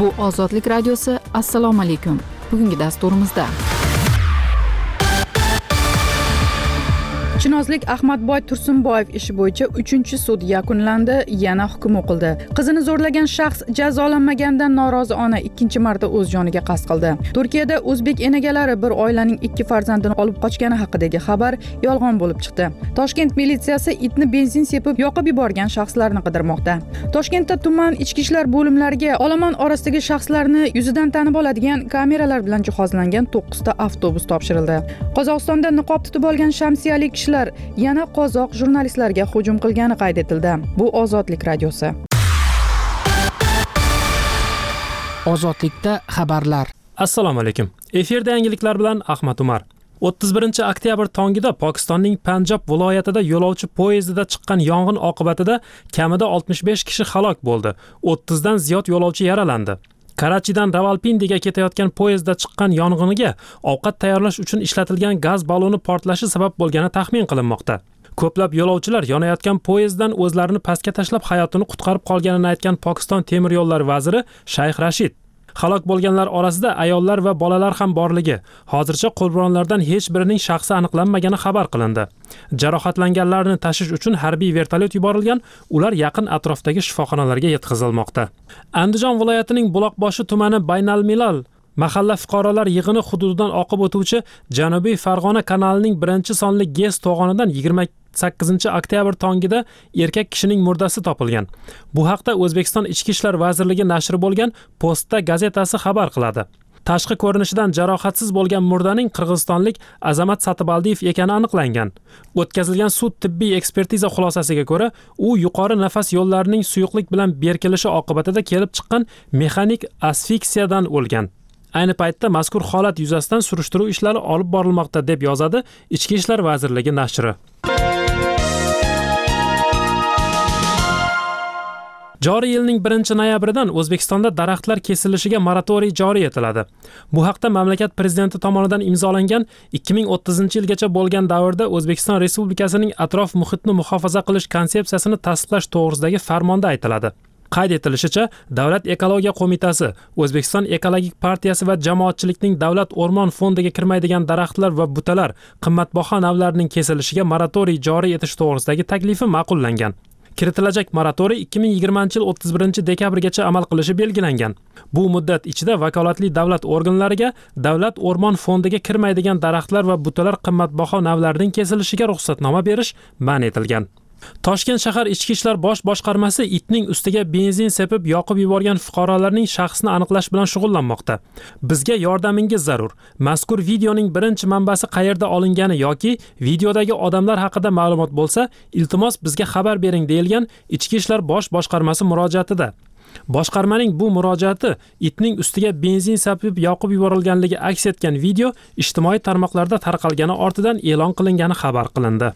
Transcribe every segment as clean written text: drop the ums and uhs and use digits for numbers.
Bu Ozodlik radiosi. Assalomu alaykum. Bugungi dasturimizda Chinozlik Ahmadboy Tursunboyev ishi bo'yicha 3-sud yakunlandi, yana hukm o'qildi. Qizini zo'rlagan shaxs jazolanmaganidan norozi ona 2-marta o'z joniga qasd qildi. Turkiyada o'zbek enagalari bir oilaning 2 farzandini olib qochgani haqidagi xabar yolg'on bo'lib chiqdi. Toshkent militsiyasi itni benzin sepib yoqib yuborgan shaxslarni qidirmoqda. Toshkentda tuman ichki ishlar bo'limlariga olomon orasidagi shaxslarni yuzidan tanib oladigan kameralar bilan jihozlangan 9 ta avtobus topshirildi. Qozog'istonda niqob tutib olgan shamsiyalik yana qozoq jurnalistlarga hujum qilgani qayd etildi. Bu Ozodlik radiosi. Ozodlikda xabarlar. Assalomu alaykum. Efirda yangiliklar bilan Ahmad Umar. 31-oktyabr tongida Pokistonning Panjob viloyatida yo'lovchi poyezdida chiqqan yong'in oqibatida kamida 65 kishi halok bo'ldi. 30 dan ziyod yo'lovchi yaralandi. Karachidan Ravalpindiga ketayotgan poyezdda chiqqan yong'iniga ovqat tayyorlash uchun ishlatilgan gaz baloni portlashi sabab bo'lgani taxmin qilinmoqda. Ko'plab yo'lovchilar yonayotgan poyezddan o'zlarini pastga tashlab hayotini qutqarib qolganini aytgan Pokiston temir yo'llari vaziri Shayx Rashid. Halok bo'lganlar orasida ayollar va bolalar ham borligi, hozircha qurbonlardan hech birining shaxsi aniqlanmagani xabar qilindi. Jarohatlanganlarni tashish uchun harbiy vertolyot yuborilgan, ular yaqin atrofdagi shifoxonalarga yetkazilmoqda. Andijon viloyatining Buloqboshi tumani Baynalmilal mahalla fuqarolar yig'ini hududidan oqib o'tuvchi Janubiy Farg'ona kanalining 1-sonli GES to'g'onidan 28-oktyabr tongida erkak kishining murdasi topilgan. Bu haqda O'zbekiston Ichki ishlar vazirligi nashri bo'lgan Postda gazetasi xabar qiladi. Tashqi ko'rinishidan jarohatsiz bo'lgan murdaning qirg'izistonlik Azamat Satibaldiyev ekani aniqlangan. O'tkazilgan sud tibbiy ekspertiza xulosasiga ko'ra, u yuqori nafas yo'llarining suyuqlik bilan berkilishi oqibatida kelib chiqqan mexanik asfiksiyadan o'lgan. Ayni paytda mazkur holat yuzasidan surishtiruv ishlari olib borilmoqda deb yozadi Ichki ishlar vazirligi nashri. Joriy yilning 1-noyabridan O'zbekistonda daraxtlar kesilishiga moratoriy joriy etiladi. Bu haqda mamlakat prezidenti tomonidan imzolangan 2030-yilgacha bo'lgan davrda O'zbekiston Respublikasining atrof muhitni muhofaza qilish konsepsiyasini tasdiqlash to'g'risidagi farmonda aytiladi. Qayd etilishicha, Davlat ekologiya qo'mitasi, O'zbekiston ekologik partiyasi va jamoatchilikning davlat o'rmon fondiga kirmaydigan daraxtlar va butalar qimmatbaho navlarining kesilishiga moratoriy joriy etish to'g'risidagi taklifi ma'qullangan. Kiritilajak moratoriy 2020-yil 31-dekabrgacha amal qilishi belgilangan. Bu muddat ichida vakolatli davlat organlariga davlat o'rmon fondiga kirmaydigan daraxtlar va butalar qimmatbaho navlarining kesilishiga ruxsatnoma berish man etilgan. Toshkent shahar ichki ishlar bosh boshqarmasi itning ustiga benzin sepib yoqib yuborgan fuqarolarning shaxsini aniqlash bilan shug'ullanmoqda. Bizga yordamingiz zarur. Mazkur videoning birinchi manbasi qayerda olingani yoki videodagi odamlar haqida ma'lumot bo'lsa, iltimos bizga xabar bering deyilgan Ichki ishlar bosh boshqarmasi murojaatida. Boshqarmaning bu murojaati itning ustiga benzin sepib yoqib yuborilganligi aks etgan video ijtimoiy tarmoqlarda tarqalgani ortidan e'lon qilingani xabar qilindi.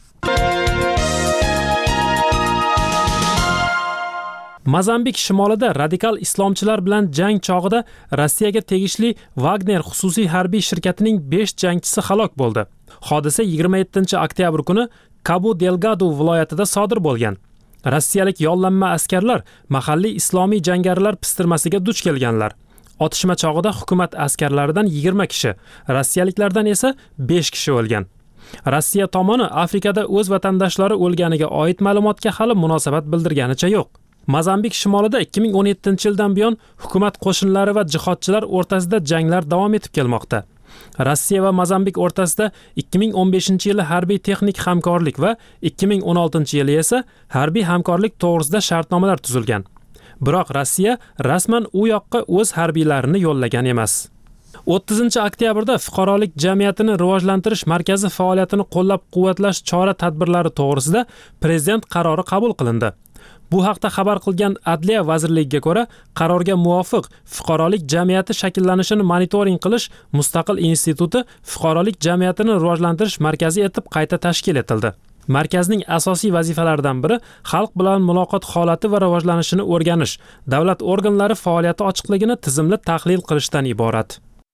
Mozambik shimolida radikal islomchilar bilan jang chog'ida Rossiyaga tegishli Wagner xususiy harbiy shirkatining 5 jangchisi halok bo'ldi. Hodisa 27-oktyabr kuni Cabo Delgado viloyatida sodir bo'lgan. Rossiyalik yollanma askarlar mahalliy islomiy jangarilar pistirmasiga duch kelganlar. Otishma chog'ida hukumat askarlaridan 20 kishi, rossiyaliklardan esa 5 kishi o'lgan. Rossiya tomoni Afrikada o'z vatandoshlari o'lganiga oid ma'lumotga hali munosabat bildirganicha yo'q. Mozambik shimolida 2017-yildan buyon hukumat qo'shinlari va jihodchilar o'rtasida janglar davom etib kelmoqda. Rossiya va Mozambik o'rtasida 2015-yili harbiy texnik hamkorlik va 2016-yili esa harbiy hamkorlik to'g'risida shartnomalar tuzilgan. Biroq Rossiya rasman u yoqqa o'z harbiylarini yo'llagan emas. 30-oktyabrda fuqarolik jamiyatini rivojlantirish markazi faoliyatini qo'llab-quvvatlash chora-tadbirlari to'g'risida prezident qarori qabul qilindi. Bu haqda xabar qilgan Adliya vazirligiga ko'ra, qarorga muvofiq fuqarolik jamiyati shakllanishini monitoring qilish mustaqil instituti fuqarolik jamiyatini rivojlantirish markazi etib qayta tashkil etildi. Markazning asosiy vazifalaridan biri xalq bilan muloqot holati va rivojlanishini o'rganish, davlat organlari faoliyati ochiqligini tizimli tahlil qilishdan iborat.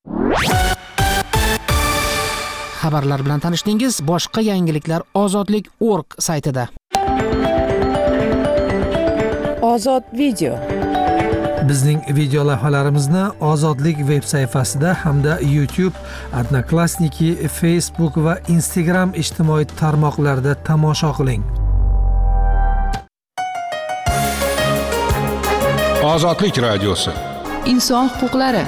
Xabarlar bilan tanishdingiz. Boshqa yangiliklar ozodlik.org saytida. Ozod video. Bizning video lavhalarimizni Ozodlik veb sayfasida hamda YouTube, Odnoklassniki, Facebook va Instagram ijtimoiy tarmoqlarida tomosha qiling. Ozodlik radiosi. Inson huquqlari.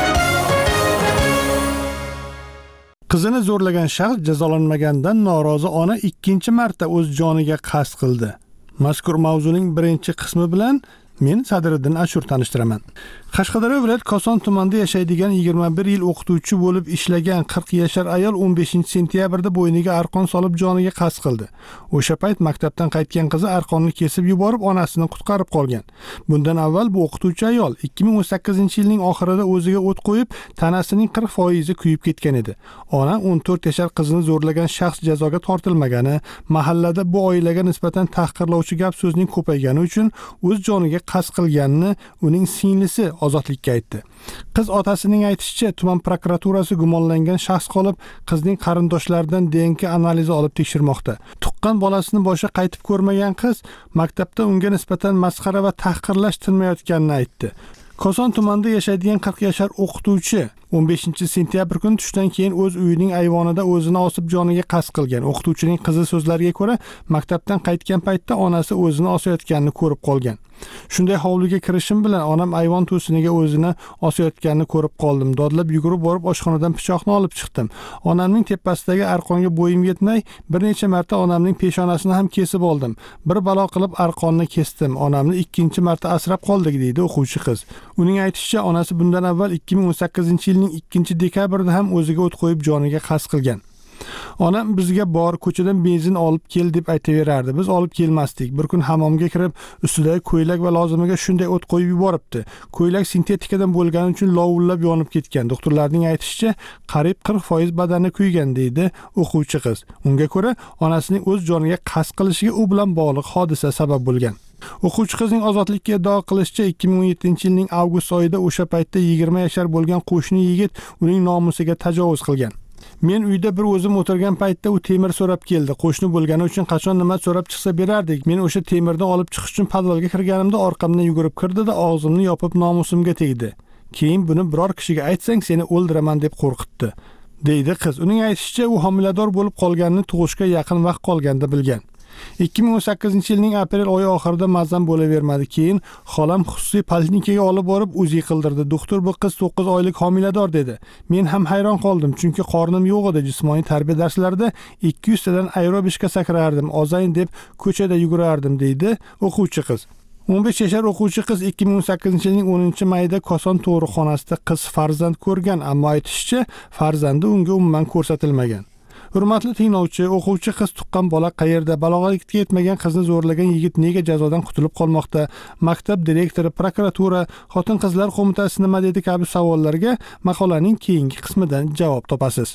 Qizini zo'rlagan shaxs jazolanmagandan norozi ona ikkinchi marta o'z joniga qasd qildi. Mazkur mavzuning birinchi qismi bilan men Sadriddin Ashur tanishtiraman. Qashqadaryo viloyat Koson tumanida yashaydigan 21 yil o'qituvchi bo'lib ishlagan 40 yashar ayol 15-sentyabrda bo'yniga arqon solib joniga qasd qildi. O'sha payt maktabdan qaytgan qizi arqonni kesib yuborib, onasini qutqarib qolgan. Bundan avval bu o'qituvchi ayol 2018-yilning oxirida o'ziga o't qo'yib, tanasining 40% kuyib ketgan edi. Ona 14 yashar qizini zo'rlagan shaxs jazoga tortilmagani, mahallada bu oilaga nisbatan tahqirlovchi gap so'zning ko'paygani uchun o'z joniga qasd qilganini uning singlisi ozodlikka aytdi. Qiz otasining aytishicha, tuman prokuraturasi gumonlangan shaxs qolib, qizning qarindoshlaridan DNK analizi olib tekshirmoqda. Tuqqan bolasini boshi qaytib ko'rmagan qiz maktabda unga nisbatan masxara va tahqirlash tinmayotganini aytdi. Koson tumanida yashaydigan 40 yashar o'qituvchi 15-sentyabr kuni tushdan keyin o'z uyining ayvonida o'zini osib joniga qasd qilgan. O'qituvchining qizi so'zlariga ko'ra, maktabdan qaytgan paytda onasi o'zini osayotganini ko'rib qolgan. Shunday hovliga kirishim bilan onam ayvon to'siniga o'zini osayotganini ko'rib qoldim. Dodlab yugurib borib oshxonadan pichoqni olib chiqdim. Onamning tepasidagi arqonga bo'yim yetmay, bir necha marta onamning peshonasini ham kesib oldim. Bir balo qilib arqonni kesdim. Onamni ikkinchi marta asrab qoldik, deydi o'quvchi qiz. Uning aytishicha, onasi bundan avval 2018-yilning 2-dekabrida ham o'ziga o't qo'yib joniga qasd qilgan. Onam bizga bor, ko'chadan benzin olib kel deb aytaverardi. Biz olib kelmasdik. Bir kun hammomga kirib, ustidagi ko'ylak va lozimiga shunday o't qo'yib yuboribdi. Ko'ylak sintetikadan bo'lgani uchun lovullab yonib ketgan. Doktorlarning aytishicha, qariyb 40% badani kuygan, deydi o'quvchi qiz. Unga ko'ra, onasining o'z joniga qasd qilishiga u bilan bog'liq hodisa sabab bo'lgan. O'quvchi qizning ozodlikka iddao qilishicha, 2017-yilning avgust oyida o'sha paytda 20 yashar bo'lgan qo'shni yigit uning nomusiga tajovuz qilgan. Men uyda bir o'zim o'tirgan paytda u temir so'rab keldi. Qo'shni bo'lgani uchun qachon nima so'rab chiqsa berardik. Men o'sha temirni olib chiqish uchun podvalga kirganimda orqamdan yugurib kirdi-da, og'zimni yopib nomusimga tegdi. Keyin buni biror kishiga aytsang, seni o'ldiraman deb qo'rqitdi, deydi qiz. Uning aytishicha, u homilador bo'lib qolganini tug'ishga yaqin vaqt qolganda bilgan. 2018-yilning aprel oyi oxirida mazam bo'lavermadi. Keyin xolam xususiy poliklinikaga olib borib o'zi qildirdi. Doktor bu qiz 9 oylik homilador dedi. Men ham hayron qoldim, chunki qornim yo'q edi. Jismoniy tarbiya darslarida 200 tadan aerobikga sakrardim. Ozayin deb ko'chada yugurardim, deydi o'quvchi qiz. 15 yashar o'quvchi qiz 2018-yilning 10-mayida Koson tug'ruqxonasida qiz farzand ko'rgan, ammo aytishicha, farzandi unga umuman ko'rsatilmagan. Hurmatli tinglovchi, o'quvchi qiz tuqqan bola qayerda? Balog'atga yetmagan qizni zo'rlagan yigit nega jazodan qutulib qolmoqda? Maktab direktori, prokuratura, xotin-qizlar qo'mitasi nima dedi kabi savollarga maqolaning keyingi qismidan javob topasiz.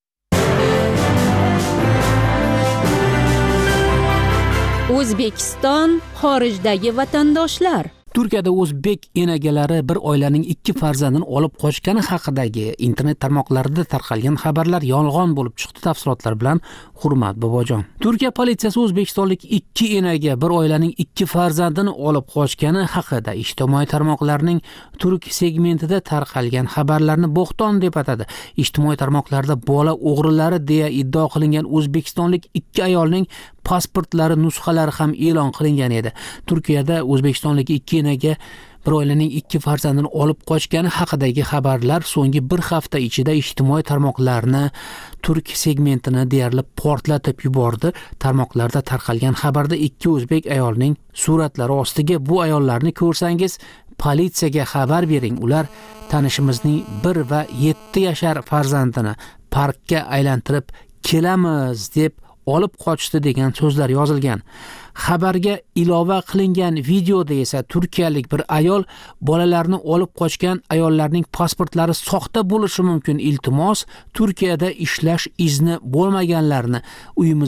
O'zbekiston xorijdagi vatandoshlar. Turkiyada o'zbek enagalari bir oilaning 2 farzandini olib qochgani haqidagi internet tarmoqlarida tarqalgan xabarlar yolg'on bo'lib chiqdi. Tafsilotlar bilan Hurmat Bobojon. Turkiya politsiyasi o'zbekistonlik 2 enaga bir oilaning 2 farzandini olib qochgani haqida ijtimoiy tarmoqlarning turk segmentida tarqalgan xabarlarni bo'xton deb atadi. Ijtimoiy tarmoqlarda bola o'g'rilari deya iddao qilingan o'zbekistonlik 2 ayolning pasportlari nusxalari ham e'lon qilingan edi. Turkiyada o'zbekistonlik 2 enaga bir oilaning 2 farzandini olib qochgani haqidagi xabarlar so'nggi bir hafta ichida ijtimoiy tarmoqlarni turk segmentini deyarli portlatib yubordi. Tarmoqlarda tarqalgan xabarda 2 o'zbek ayolning suratlari ostiga bu ayollarni ko'rsangiz politsiyaga xabar bering. Ular tanishimizning 1 va 7 yashar farzandini parkka aylantirib kelamiz deb olib qochdi degan so'zlar yozilgan. Xabarga ilova qilingan videoda esa turkiyalik bir ayol bolalarni olib qochgan ayollarning pasportlari soxta bo'lishi mumkin. Iltimos, Turkiyada ishlash izni bo'lmaganlarni uyimizda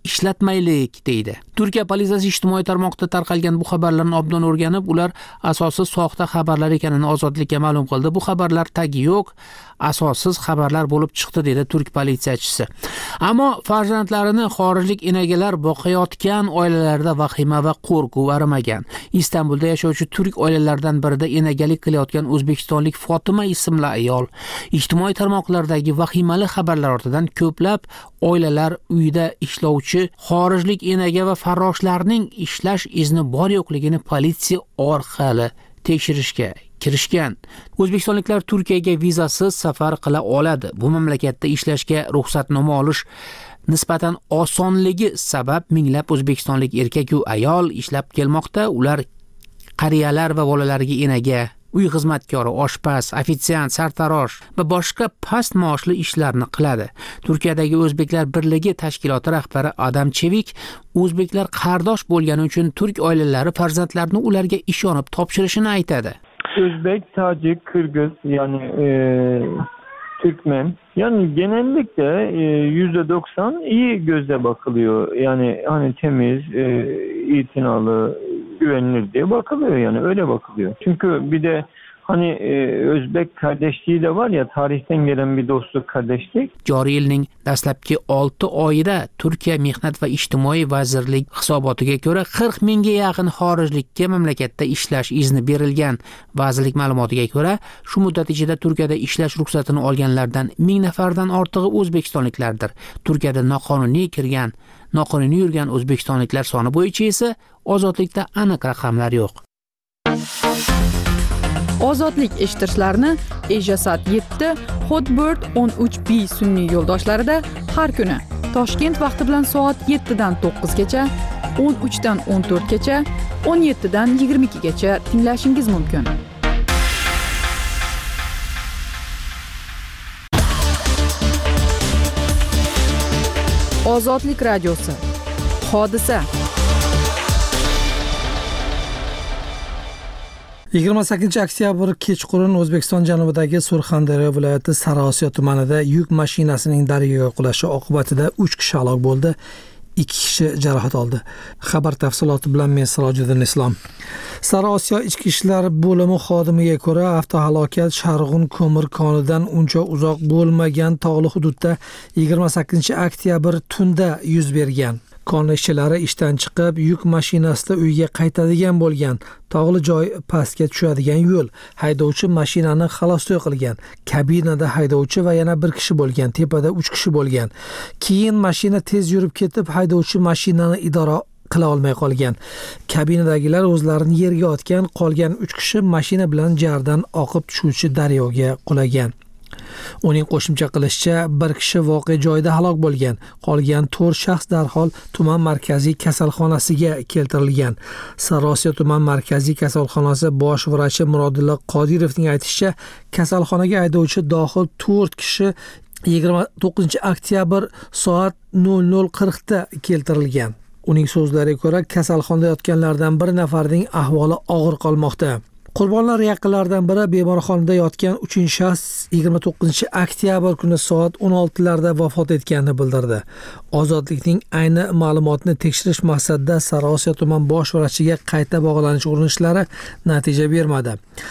ishlatmaylik deydi. Turkiya politsiyasi ijtimoiy tarmoqda tarqalgan bu xabarlarni obdon o'rganib, ular asossiz soxta xabarlar ekanini Ozodlikka ma'lum qildi. Bu xabarlar tagi yo'q, asossiz xabarlar bo'lib chiqdi dedi turk politsiyachisi. Ammo farzandlarini xorijlik enagalar boqayotgan oilalarda vahima va qo'rquv arimagan. Istanbulda yashovchi turk oilalaridan birida enagalik qilayotgan o'zbekistonlik Fotima ismli ayol ijtimoiy tarmoqlardagi vahimali xabarlar ortidan ko'plab oilalar uyida ishlovchi xorijlik enaga va farroshlarning ishlash izni bor yo'qligini politsiya orqali tekshirishga kirishgan. O'zbekistonliklar Turkiyaga vizasiz safar qila oladi. Bu mamlakatda ishlashga ruxsatnoma olish nisbatan osonligi sabab minglab o'zbekistonlik erkak va ayol ishlab kelmoqda. Ular qariyalar va bolalarga enaga, uy xizmatkori, oshpaz, ofitsiant, sartarosh va boshqa past maoshli ishlarni qiladi. Turkiyadagi O'zbeklar birligi tashkiloti rahbari Adam Chevik o'zbeklar qardosh bo'lgani uchun turk oilalari farzandlarini ularga ishonib topshirishini aytadi. Özbek, Tacik, Kırgız yani Türkmen yani genellikle %90 iyi gözle bakılıyor. Yani hani temiz, itinalı, güvenilir diye bakılıyor yani öyle bakılıyor. Çünkü bir de hani Özbek kardeşliği de var ya tarihten gelen bir dostluk kardeşlik. Joriy yilning dastlabki 6 oyida Turkiya Mehnat va ijtimoiy vazirlik hisobotiga ko'ra 40 mingga yaqin xorijlikka mamlakatda ishlash izni berilgan. Vazirlik ma'lumotiga ko'ra, shu muddat ichida Turkiyada ishlash ruxsatini olganlardan 1000 nafardan ortig'i o'zbekistonliklardir. Turkiyada noqonuniy yurgan o'zbekistonliklar soni bo'yicha esa ozodlikda aniq raqamlar yo'q. Ozodlik eshittirishlarni Ejasat 7, Hotbird 13B sun'iy yo'ldoshlarida har kuni Toshkent vaqti bilan soat 7 dan 9 gacha, 13 dan 14 gacha, 17 dan 22 gacha tinglashingiz mumkin. Ozodlik radiosi. Hodisa. 28 oktyabr kechqurun O'zbekiston janubidagi Surxondaryo viloyati Sariosiyo tumanida yuk mashinasining daryoga qulashi oqibatida 3 kishi halok bo'ldi, 2 kishi jarohat oldi. Xabar tafsiloti bilan men Sirojiddin Islom. Sariosiyo ichki ishlar bo'limi xodimiga ko'ra, avtohalokat Sharg'un ko'mir konidan uncha uzoq bo'lmagan tog'li hududda 28 oktyabr tunda yuz bergan. Kon ishchilari ishdan chiqib, yuk mashinasida uyga qaytadigan bo'lgan. Tog'li joy pastga tushadigan yo'l. Haydovchi mashinani xalostoy qilgan. Kabinada haydovchi va yana bir kishi bo'lgan. Tepada 3 kishi bo'lgan. Keyin mashina tez yurib ketib, haydovchi mashinani idora qila olmay qolgan. Kabinadagilar o'zlarini yerga otgan, qolgan 3 kishi mashina bilan jardan oqib tushuvchi daryoga qulagan. Uning qo'shimcha qilishicha, bir kishi voqea joyida halok bo'lgan. Qolgan 4 shaxs darhol tuman markaziy kasalxonasiga keltirilgan. Sariosiyo tuman markaziy kasalxonasi bosh vrachi Murodilla Qodirovning aytishicha, kasalxonaga haydovchi dohil 4 kishi 29 oktyabr soat 00:40 da keltirilgan. Uning so'zlariga ko'ra, kasalxonada yotganlardan bir nafarining ahvoli og'ir qolmoqda. Qurbonlar yaqinlaridan biri bemorxonada yotgan 3-shaxs 29 oktyabr kuni soat 16larda vafot etganini bildirdi. Ozodlikning ayni ma'lumotni tekshirish maqsadida Sariosiyo tuman bosh vrachiga qayta bog'lanish urinishlari natija bermadi.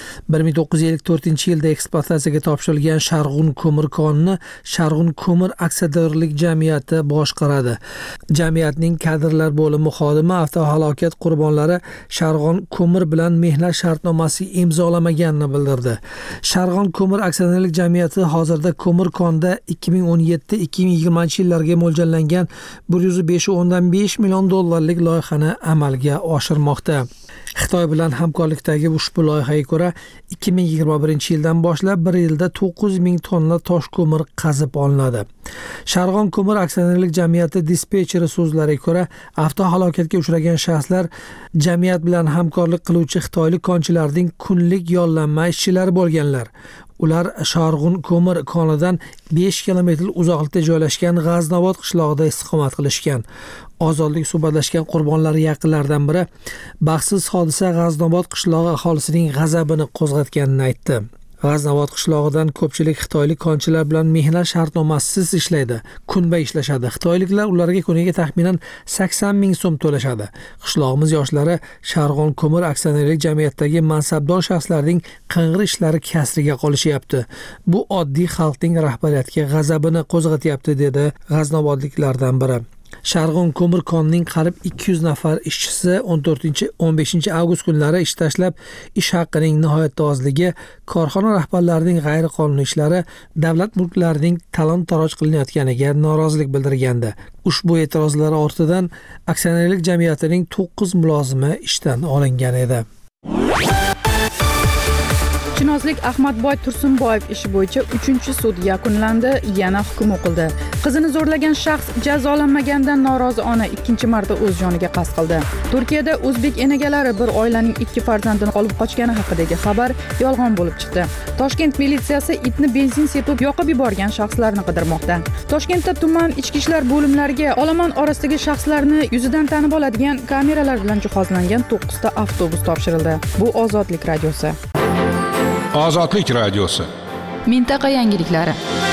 1954-yilda ekspluatatsiyaga topshirilgan Sharg'un ko'mir konini Sharg'un ko'mir aksiyadorlik jamiyati boshqaradi. Jamiyatning kadrlar bo'limi xodimi avtohalokat qurbonlari Sharg'un ko'mir bilan mehnat shartnomasi imzolamaganini bildirdi. Sharg'un ko'mir aksiyadorlik jamiyati hozirda ko'mir konida 2017-2020 yillarga mo'ljallangan 105.5 million dollarlik loyihani amalga oshirmoqda. Xitoy bilan hamkorlikdagi ushbu loyihaga ko'ra 2021-yildan boshlab bir yilda 9,000 tonna tosh ko'mir qazib olinadi. Sharg'un ko'mir aksionerlik jamiyati dispetcheri so'zlariga ko'ra, avtohalokatga uchragan shaxslar jamiyat bilan hamkorlik qiluvchi xitoylik konchilarning kunlik yollanma ishchilari bo'lganlar. Ular Sharg'un ko'mir konidan 5 kilometr uzoqlikda joylashgan G'aznobod qishlog'ida istiqomat qilishgan. Ozodlik suhbatlashgan qurbonlar yaqinlaridan biri baxtsiz hodisa G'aznobod qishlog'i aholisining g'azabini qo'zg'atganini aytdi. G'aznobod qishlog'idan ko'pchilik xitoylik konchilar bilan mehnat shartnomasisiz ishlaydi, kunbay ishlashadi. Xitoyliklar ularga kuniga taxminan 80 ming so'm to'lashadi. Qishlog'imiz yoshlari Sharg'on ko'mir aksionerlik jamiyatidagi mansabdor shaxslarning qing'ir ishlari kasriga qolishyapti. Bu oddiy xalqning rahbariyatiga g'azabini qo'zg'atyapti, dedi g'aznobodliklardan biri. Sharg'on ko'mir konning qarib 200 nafar ishchisi 14-15 avgust kunlari ish tashlab, ish haqining nihoyatda ozligi, korxona rahbarlarining g'ayriqonuniy ishlari, davlat mulklarining talon-taroj qilinayotganiga norozilik bildirgandi. Ushbu e'tirozlar ortidan aksionerlik jamiyatining 9 mulozimi ishdan olingan edi. Chinozlik Ahmadboy Tursunboyev ishi bo'yicha 3-sud yakunlandi, yana hukm o'qildi. Qizini zo'rlagan shaxs jazolanmaganidan norozi ona 2-marta o'z joniga qasd qildi. Turkiyada o'zbek enagalari bir oilaning 2 farzandini olib qochgani haqidagi xabar yolg'on bo'lib chiqdi. Toshkent militsiyasi itni benzin sepib yoqib yuborgan shaxslarni qidirmoqda. Toshkentda tuman ichki ishlar bo'limlariga olomon orasidagi shaxslarni yuzidan tanib oladigan kameralar bilan jihozlangan 9 ta avtobus topshirildi. Bu Ozodlik radiosi. Ozodlik radiosi. Mintaqa yangiliklari.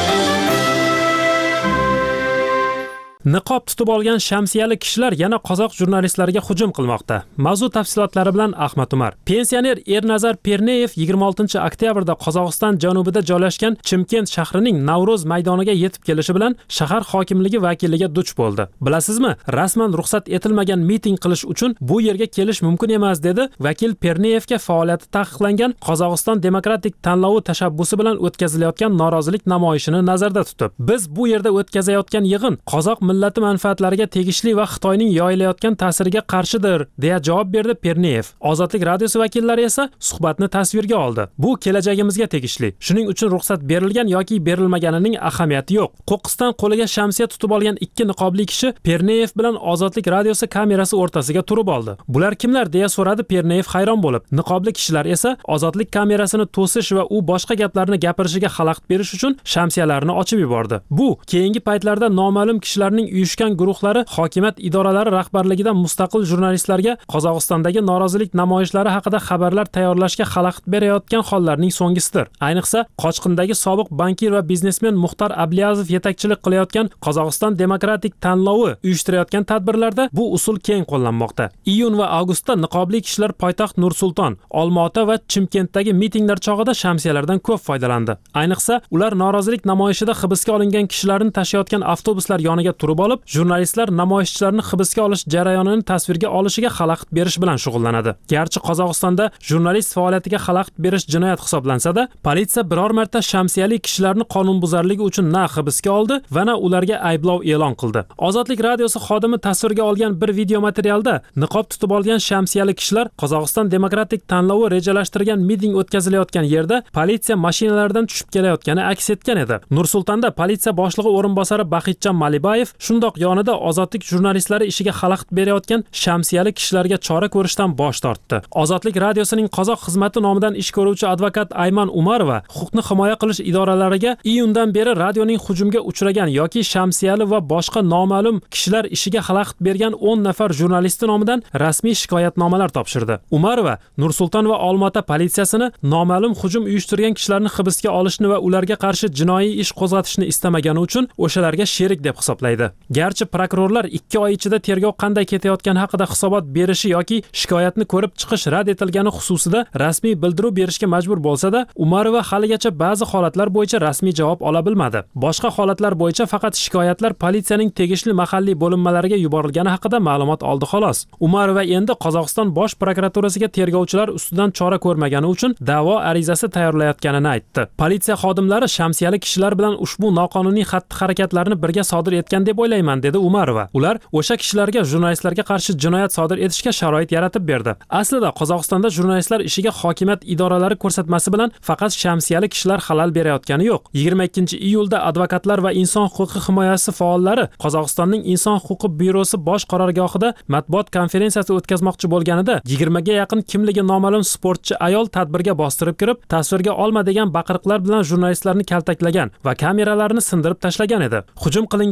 Niqob tutib olgan shamsiyali kishilar yana qozoq jurnalistlariga hujum qilmoqda. Mavzu tafsilotlari bilan Ahmad Umar. Pensioner Ernazar Perneyev 26-oktyabrda Qozog'iston janubida joylashgan Chimkent shahrining Navro'z maydoniga yetib kelishi bilan shahar hokimligi vakiliga duch bo'ldi. Bilasizmi, rasman ruxsat etilmagan miting qilish uchun bu yerga kelish mumkin emas, dedi vakil Perneyevga faoliyati taqiqlangan Qozog'iston demokratik tanlovi tashabbusi bilan o'tkazilayotgan norozilik namoyishini nazarda tutib. Biz bu yerda o'tkazayotgan yig'in qozoq millati manfaatlariga tegishli va Xitoyning yoyilayotgan ta'siriga qarshidir, deya javob berdi Perneyev. Ozodlik radiosi vakillari esa suhbatni tasvirga oldi. Bu kelajagimizga tegishli. Shuning uchun ruxsat berilgan yoki berilmaganining ahamiyati yo'q. Qo'qqisdan qo'liga shamsiya tutib olgan 2 niqobli kishi Perneyev bilan Ozodlik radiosi kamerasi o'rtasiga turib oldi. Bular kimlar, deya so'radi Perneyev hayron bo'lib. Niqobli kishilar esa Ozodlik kamerasini to'sish va u boshqa gaplarni gapirishiga xalaqit berish uchun shamsiyalarni ochib yubordi. Bu keyingi paytlarda noma'lum kishilarning uyushgan guruhlari hokimiyat idoralari rahbarligidan mustaqil jurnalistlarga Qozog'istondagi norozilik namoyishlari haqida xabarlar tayyorlashga xalaqit berayotgan hollarning so'nggisidir. Ayniqsa, Qochqindagi sobiq bankir va biznesmen Muxtor Abliyazov yetakchilik qilayotgan Qozog'iston demokratik tanlovi uyushtirayotgan tadbirlarda bu usul keng qo'llanmoqda. Iyun va avgustda niqobli kishilar poytaxt Nur-Sulton, Olmaota va Chimkentdagi mitinglar chog'ida shamsiyalardan ko'p foydalandi. Ayniqsa, ular norozilik namoyishida hibsga olingan kishilarni tashiyotgan avtobuslar yoniga turib olib, jurnalistlar namoyishchilarni hibsga olish jarayonini tasvirga olishiga xalaqit berish bilan shug'ullanadi. Garchi Qozog'istonda jurnalist faoliyatiga xalaqit berish jinoyat hisoblansa-da, politsiya biror marta shamsiyali kishilarni qonunbuzarligi uchun na hibsga oldi va na ularga ayblov e'lon qildi. Ozodlik radiosi xodimi tasvirga olgan bir video materialda niqob tutib olgan shamsiyali kishilar Qozog'iston demokratik tanlovi rejalashtirgan miting o'tkazilayotgan yerda politsiya mashinalaridan tushib kelayotgani aks etgan edi. Nur-Sultonda politsiya boshlig'i o'rinbosari Baxitjon Malibayev shundoq yonida ozodlik jurnalistlari ishiga xalaqit berayotgan shamsiyali kishilarga chora ko'rishdan bosh tortdi. Ozodlik radiosining qozoq xizmati nomidan ish ko'ruvchi advokat Ayman Umarova huquqni himoya qilish idoralariga iyundan beri radioning hujumga uchragan yoki shamsiyali va boshqa noma'lum kishilar ishiga xalaqit bergan 10 nafar jurnalisti nomidan rasmiy shikoyatnomalar topshirdi. Umarova Nur-Sulton va Olmaota politsiyasini noma'lum hujum uyushtirgan kishilarni hibsga olishni va ularga qarshi jinoiy ish qo'zg'atishni istamagani uchun o'shalarga sherik deb hisoblaydi. Garchi prokurorlar 2 oy ichida tergov qanday ketayotgani haqida hisobot berishi yoki shikoyatni ko'rib chiqish rad etilgani xususida rasmiy bildiruv berishga majbur bo'lsa-da, Umarova haligacha ba'zi holatlar bo'yicha rasmiy javob ola bilmadi. Boshqa holatlar bo'yicha faqat shikoyatlar politsiyaning tegishli mahalliy bo'linmalariga yuborilgani haqida ma'lumot oldi xolos. Umarova endi Qozog'iston bosh prokuraturasiga tergovchilar ustidan chora ko'rmagani uchun da'vo arizasi tayyorlayotganini aytdi. Politsiya xodimlari shamsiyali kishilar bilan ushbu noqonuniy xatti-harakatlarni birga sodir etgan deb o'ylayman, dedi Umarova. Ular o'sha kishilarga jurnalistlarga qarshi jinoyat sodir etishga sharoit yaratib berdi. Aslida Qozog'istonda jurnalistlar ishiga hokimiyat idoralari ko'rsatmasi bilan faqat shamsiyali kishilar xalal berayotgani yo'q. 22-iyulda advokatlar va inson huquqi himoyasi faollari Qozog'istonning inson huquqi byurosi bosh qarorgohida matbuot konferensiyasi o'tkazmoqchi bo'lganida 20 ga yaqin kimligi noma'lum sportchi ayol tadbirga bostirib kirib, tasvirga olma degan baqiriqlar bilan jurnalistlarni kaltaklagan va kameralarni sindirib tashlagan edi. Hujum qilinganlar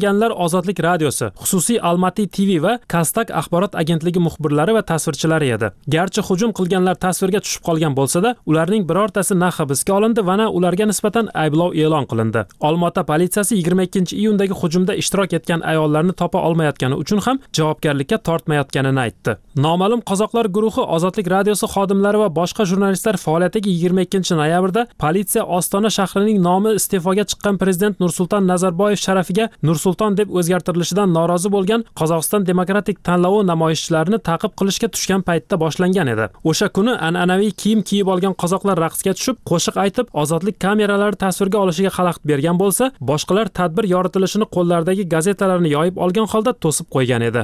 Ozodlik radiosi, xususiy Almaty TV va Kastak axborot agentligi muxbirlari va tasvirchilari edi. Garchi hujum qilganlar tasvirga tushib qolgan bo'lsa-da, ularning birortasi na hibsga olindi va na ularga nisbatan ayblov e'lon qilindi. Olmaota politsiyasi 22-iyundagi hujumda ishtirok etgan ayollarni topa olmayotgani uchun ham javobgarlikka tortmayotganini aytdi. Noma'lum qozoqlar guruhi Ozodlik radiosi xodimlari va boshqa jurnalistlar faoliyatiga 22-noyabrda politsiya Ostona shahrining nomi iste'foga chiqqan prezident Nursulton Nazarboyev sharafiga Nursulton deb o'zgartirilishidan norozi bo'lgan Qozog'iston demokratik tanlovi namoyishchilarini ta'qib qilishga tushgan paytda boshlangan edi. O'sha kuni an'anaviy kiyim kiyib olgan qozoqlar raqsga tushib, qo'shiq aytib, ozodlik kameralari tasvirga olishiga xalaqit bergan bo'lsa, boshqalar tadbir yoritilishini qo'llaridagi gazetalarni yoyib olgan holda to'sib qo'ygan edi.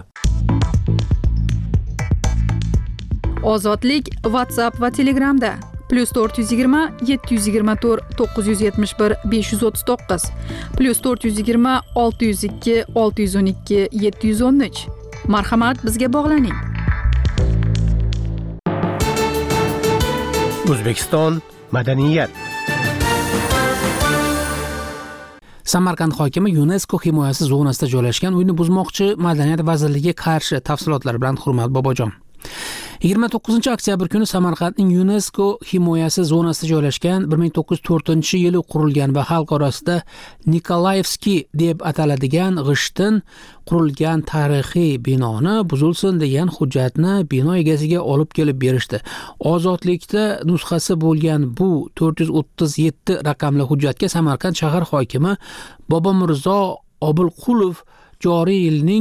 Ozodlik WhatsApp va Telegramda +420 724 971 539 +420 602 612 713. Marhamat, bizga bog'laning. O'zbekiston madaniyat. Samarqand hokimi UNESCO himoyasi zonasida joylashgan uyni buzmoqchi, Madaniyat vazirligiga qarshi. Tafsilotlar bilan Hurmat Bobojon. 29-oktyabr kuni Samarqandning UNESCO himoyasi zonasida joylashgan 1904-yili qurilgan va xalq orasida Nikolaevskiy deb ataladigan g'ishtdan qurilgan tarixiy binoni buzilsin degan hujjatni bino egasiga olib kelib berishdi. Ozodlikda nusxasi bo'lgan bu 437 raqamli hujjatga Samarqand shahar hokimi Bobomirzo Obilqulov joriy yilning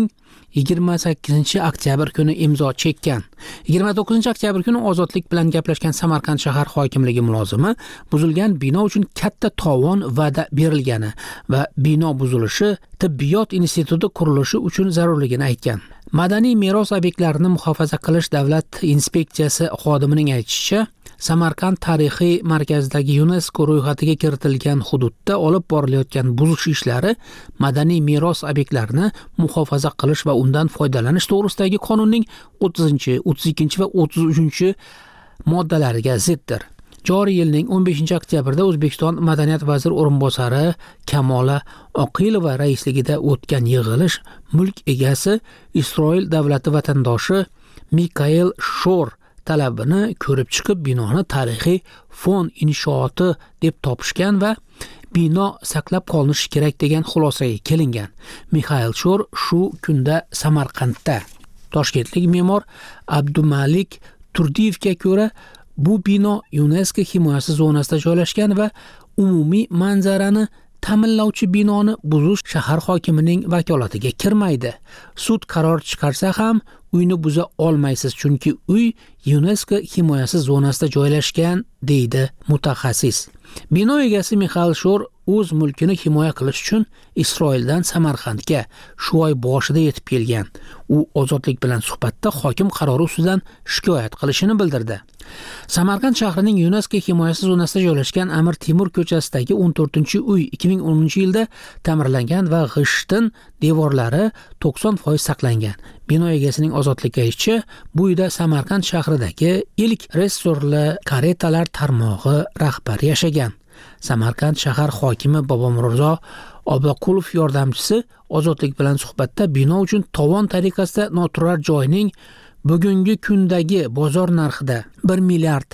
28-oktyabr kuni imzo chekkan. 29-oktyabr kuni ozodlik bilan gaplashgan Samarqand shahar hokimligi mulozimi buzilgan bino uchun katta tovon va'da berilgani va bino buzilishi tibbiyot instituti qurilishi uchun zarurligini aytgan. Madaniy meros obyektlarini muhofaza qilish davlat inspeksiyasi xodimining aytishicha, Samarqand tarixiy markazidagi UNESCO ro'yxatiga kiritilgan hududda olib borilayotgan buzish ishlari madaniy meros obyektlarini muhofaza qilish va undan foydalanish to'g'risidagi qonunning 30, 32 va 33 moddalariga ziddir. Joriy yilning 15-oktyabrda O'zbekiston madaniyat vaziri o'rinbosari Kamola Oqilova raisligida o'tgan yig'ilish mulk egasi Isroil davlati vatandoshi Mikael Shor talabini ko'rib chiqib, binoni tarixiy fond inshooti deb topishgan va bino saqlab qolinishi kerak degan xulosaga kelingan. Mixail Shor shu kunda Samarqandda. Toshkentlik me'mor Abdumalik Turdiyevga ko'ra, bu bino UNESCO himoyasi zonasida joylashgan va umumiy manzarani ta'minlovchi binoni buzish shahar hokimining vakolatiga kirmaydi. Sud qaror chiqarsa ham uyni buza olmaysiz, chunki uy UNESCO himoyasi zonasida joylashgan, deydi mutaxassis. Bino egasi Mixail Shor o'z mulkini himoya qilish uchun Isroildan Samarqandga shu oy boshida yetib kelgan. U ozodlik bilan suhbatda hokim qarori ustidan shikoyat qilishini bildirdi. Samarqand shahrining UNESCO himoyasi zonasida joylashgan Amir Temur ko'chasidagi 14-uy 2010-yilda ta'mirlangan va g'ishtdan devorlari 90% saqlangan. Bino egasining ozodlikka aytishicha, bu uyda Samarqand shahridagi ilk restorli karetalar tarmog'i rahbari yashagan. Samarqand shahar hokimi Bobomirzo Obilqulov yordamchisi ozodlik bilan suhbatda bino uchun tovon tariqasida noturar joyning bugungi kundagi bozor narxida 1 milliard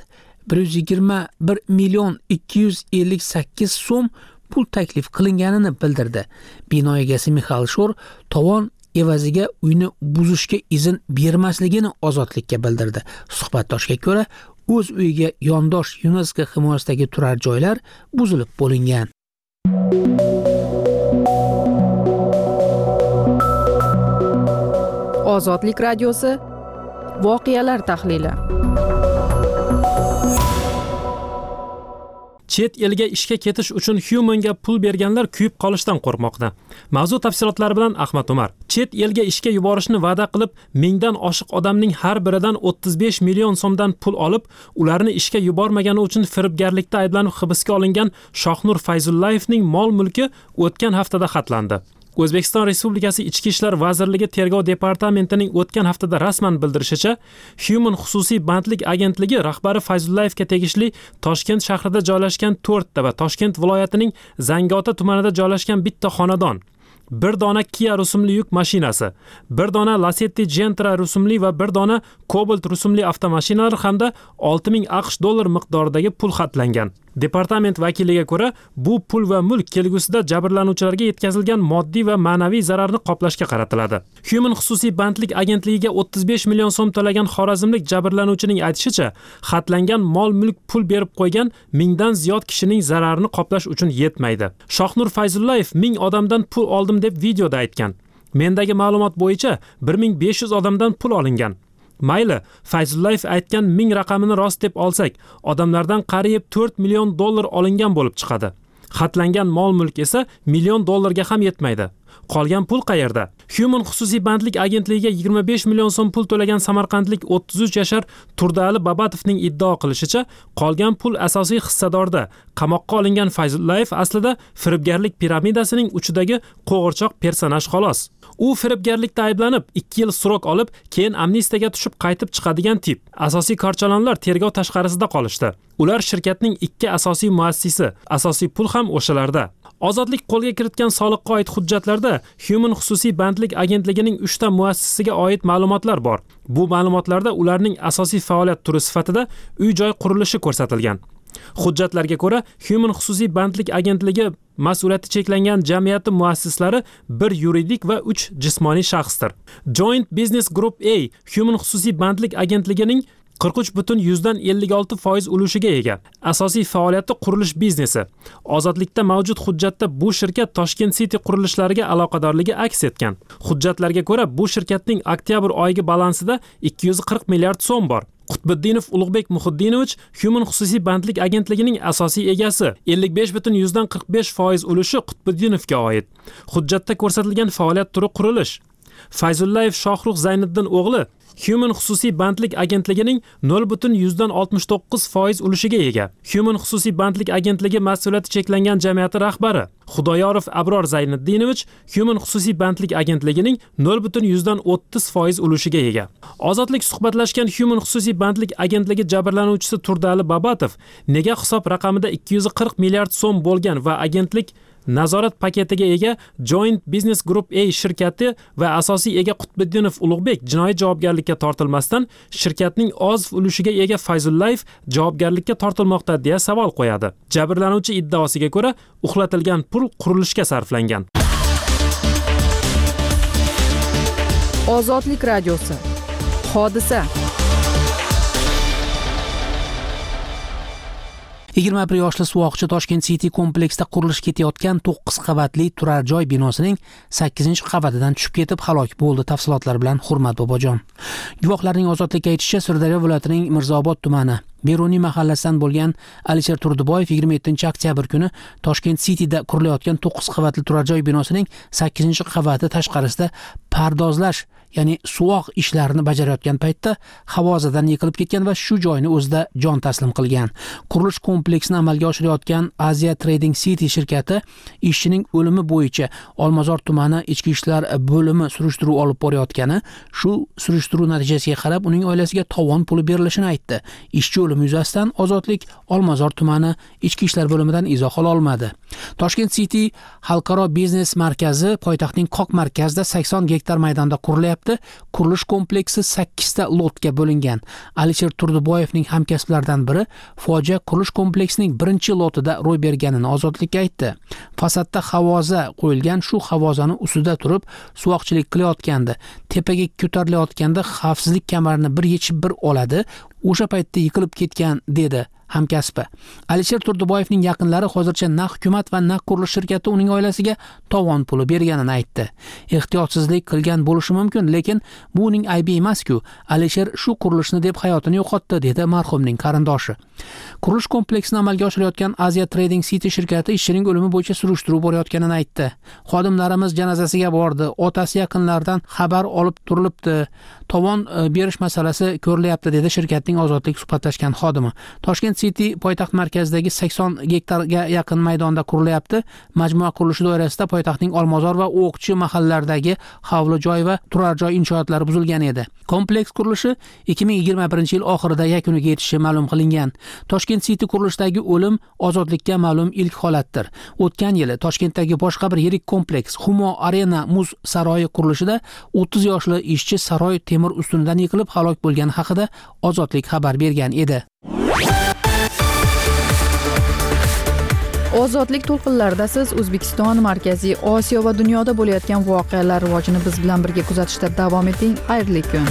121 million 258 so'm pul taklif qilinganini bildirdi. Bino egasi Mixail Shor tovon evaziga uyni buzishga izn bermasligini ozodlikka bildirdi. Suhbatdoshga ko'ra, o'z uyiga yondosh UNESCO himoyasidagi turar joylar buzilib bo'lingan. Ozodlik radiosi voqealar tahlili. Chet elga ishga ketish uchun Human'ga pul berganlar kuyib qolishdan qo'rqmoqda. Mavzu tafsilotlari bilan Ahmad Umar. Chet elga ishga yuborishni va'da qilib, mingdan oshiq odamning har biridan 35 million so'mdan pul olib, ularni ishga yubormagani uchun firibgarlikda ayblanib hibsga olingan Shohnur Fayzullayevning mol-mulki o'tgan haftada xatlandi. O'zbekiston Respublikasi Ichki ishlar vazirligi Tergov departamentining o'tgan haftada rasman bildirishicha, Human xususiy bandlik agentligi rahbari Fayzullayevga tegishli Toshkent shahrida joylashgan 4 ta va Toshkent viloyatining Zangiota tumanida joylashgan bitta xonadon bir dona Kia rusumli yuk mashinasi, bir dona Lacetti Gentra rusumli va bir dona Cobalt rusumli avtomashinalar hamda 6000 AQSh dollar miqdoridagi pul xatlangan. Departament vakiliga ko'ra, bu pul va mulk kelgusida jabrlanuvchilarga yetkazilgan moddiy va ma'naviy zararni qoplashga qaratiladi. Human xususiy bandlik agentligiga 35 million so'm to'lagan xorazmlik jabrlanuvchining aytishicha, xatlangan mol-mulk pul berib qo'ygan 1000 dan ziyod kishining zararini qoplash uchun yetmaydi. Shohnur Fayzullayev 1000 odamdan pul oldim deb videoda aytgan. Mendagi ma'lumot bo'yicha 1500 odamdan pul olingan. Mayli, Fayzullayev aytgan 1000 raqamini rost deb olsak, odamlardan qariyb 4 million dollar olingan bo'lib chiqadi. Xatlangan mol-mulk esa million dollarga ham yetmaydi. Qolgan pul qayerda? Human xususiy bandlik agentligiga 25 million so'm pul to'lagan samarqandlik 33 yashar Turdiali Babatovning iddao qilishicha, qolgan pul asosiy hissadorda. Qamoqqa olingan Fayzullayev aslida firibgarlik piramidasining uchidagi qo'g'irchoq personaj xolos. U firibgarlikda ayblanib 2 yil srok olib, keyin amnistiyaga tushib qaytib chiqadigan tip. Asosiy korchalonlar tergov tashqarisida qolishdi. Ular shirkatning 2 asosiy muassisi, asosiy pul ham o'shalarda. Ozodlik qo'lga kiritgan soliqqa oid hujjatlarda Human xususiy bandlik agentligining 3 ta muassisiga oid ma'lumotlar bor. Bu ma'lumotlarda ularning asosiy faoliyat turi sifatida uy-joy qurilishi ko'rsatilgan. Hujjatlarga ko'ra, Human xususiy bandlik agentligi mas'uliyati cheklangan jamiyati muassislari 1 yuridik va 3 jismoniy shaxsdir. Joint Business Group A Human xususiy bandlik agentligining 43.56% ulushiga ega. Asosiy faoliyati qurilish biznesi. Ozodlikda mavjud hujjatda bu shirkat Toshkent City qurilishlariga aloqadorligi aks etgan. Hujjatlarga ko'ra, bu shirkatning oktyabr oyiga balansida 240 milliard so'm bor. Qutbiddinov Ulug'bek Muhiddinovich Human xususiy bandlik agentligining asosiy egasi. 55.45% ulushi Qutbiddinovga oid. Hujjatda ko'rsatilgan faoliyat turi qurilish. Fayzullayev Shohruh Zayniddin o'g'li Human xususiy bandlik agentligining 0.69% ulushiga ega. Human xususiy bandlik agentligi mas'uliyati cheklangan jamiyati rahbari Xudoyorov Abror Zayniddinovich Human xususiy bandlik agentligining 0.30% ulushiga ega. Ozodlik suhbatlashgan Human xususiy bandlik agentligi jabrlanuvchisi Turdiali Babatov nega hisob raqamida 240 milliard so'm bo'lgan va agentlik nazorat paketiga ega Joint Business Group A shirkati va asosiy ega Qutbiddinov Ulug'bek jinoiy javobgarlikka tortilmasdan shirkatning oz ulushiga ega Fayzullayev javobgarlikka tortilmoqda deya savol qo'yadi. Jabrlanuvchi iddaosiga ko'ra, uxlatilgan pul qurilishga sarflangan. Ozodlik radiosi. Hodisa. 21 yoshli suvoqchi Toshkent City kompleksida qurilish ketayotgan 9 qavatli turar joy binosining 8-qavatidan tushib ketib halok bo'ldi. Tafsilotlar bilan Hurmat Bobojon. Guvohlarning Ozodlikka aytishicha, Sirdaryo viloyatining Mirzaobod tumani Beruniy mahallasidan bo'lgan Alisher Turdiboyev 27-oktyabr kuni Toshkent Cityda qurilayotgan 9 qavatli turar joy binosining 8-qavati tashqarisida pardozlash, ya'ni suvoq ishlarini bajarayotgan paytda havozadan yiqilib ketgan va shu joyni o'zida jon taslim qilgan. Qurilish kompleksini amalga oshirayotgan Asia Trading City shirkati ishchining o'limi bo'yicha Olmazor tumani ichki ishlar bo'limi surishtiruv olib borayotgani, shu surishtiruv natijasiga qarab uning oilasiga tovon puli berilishini aytdi. Ishchi o'limi yuzasidan Ozodlik Olmazor tumani ichki ishlar bo'limidan izoh ola olmadi. Toshkent City xalqaro biznes markazi poytaxtning Qoq markazida 80 gektar maydonda qurilyapti. Qurilish kompleksi 8 ta lotga bo'lingan. Alisher Turdiboyevning hamkasblaridan biri fojia qurilish kompleksining birinchi lotida ro'y berganini Ozodlikka aytdi. Fasadda havoza qo'yilgan, shu havozani ustida turib suvoqchilik qilayotgandi. Tepaga ko'tarilayotganda xavfsizlik kamarini bir yechib bir oladi. O'sha paytda yiqilib ketgan dedi hamkasbi. Alisher Turdiboyevning yaqinlari hozircha na hukumat va na qurilish shirkati uning oilasiga tovon puli berganini aytdi. Ehtiyotsizlik qilgan bo'lishi mumkin, lekin bu uning aybi emas-ku. Alisher shu qurilishni deb hayotini yo'qotdi dedi marhumning qarindoshi. Qurilish kompleksini amalga oshirayotgan Asia Trading City shirkati ishchining o'limi bo'yicha surishtiruv borayotganini aytdi. Xodimlarimiz janozasiga bordi, otasi yaqinlaridan xabar olib turilibdi. Tovon berish masalasi ko'rilyapti dedi shirkatning Ozodlik suhbatlashgan xodimi. Toshkent City poytaxt markazidagi 80 gektarga yaqin maydonda qurilyapti. Majmua qurilishi doirasida poytaxtning Olmazor va O'qchi mahallalardagi hovli joy va turar joy inshootlari buzilgan edi. Kompleks qurilishi 2021-yil oxirida yakuniga yetishi ma'lum qilingan. Toshkent City qurilishidagi o'lim ozodlikka ma'lum ilk holatdir. O'tgan yili Toshkentdagi boshqa bir yirik kompleks Humo Arena muz saroyi qurilishida 30 yoshli ishchi saroy temir ustunidan yiqilib halok bo'lgani haqida Ozodlik xabar bergan edi. Ozodlik to'lqinlarida siz O'zbekiston, Markaziy Osiyo va dunyoda bo'layotgan voqealar rivojini biz bilan birga kuzatishda davom eting. Xayrli kun.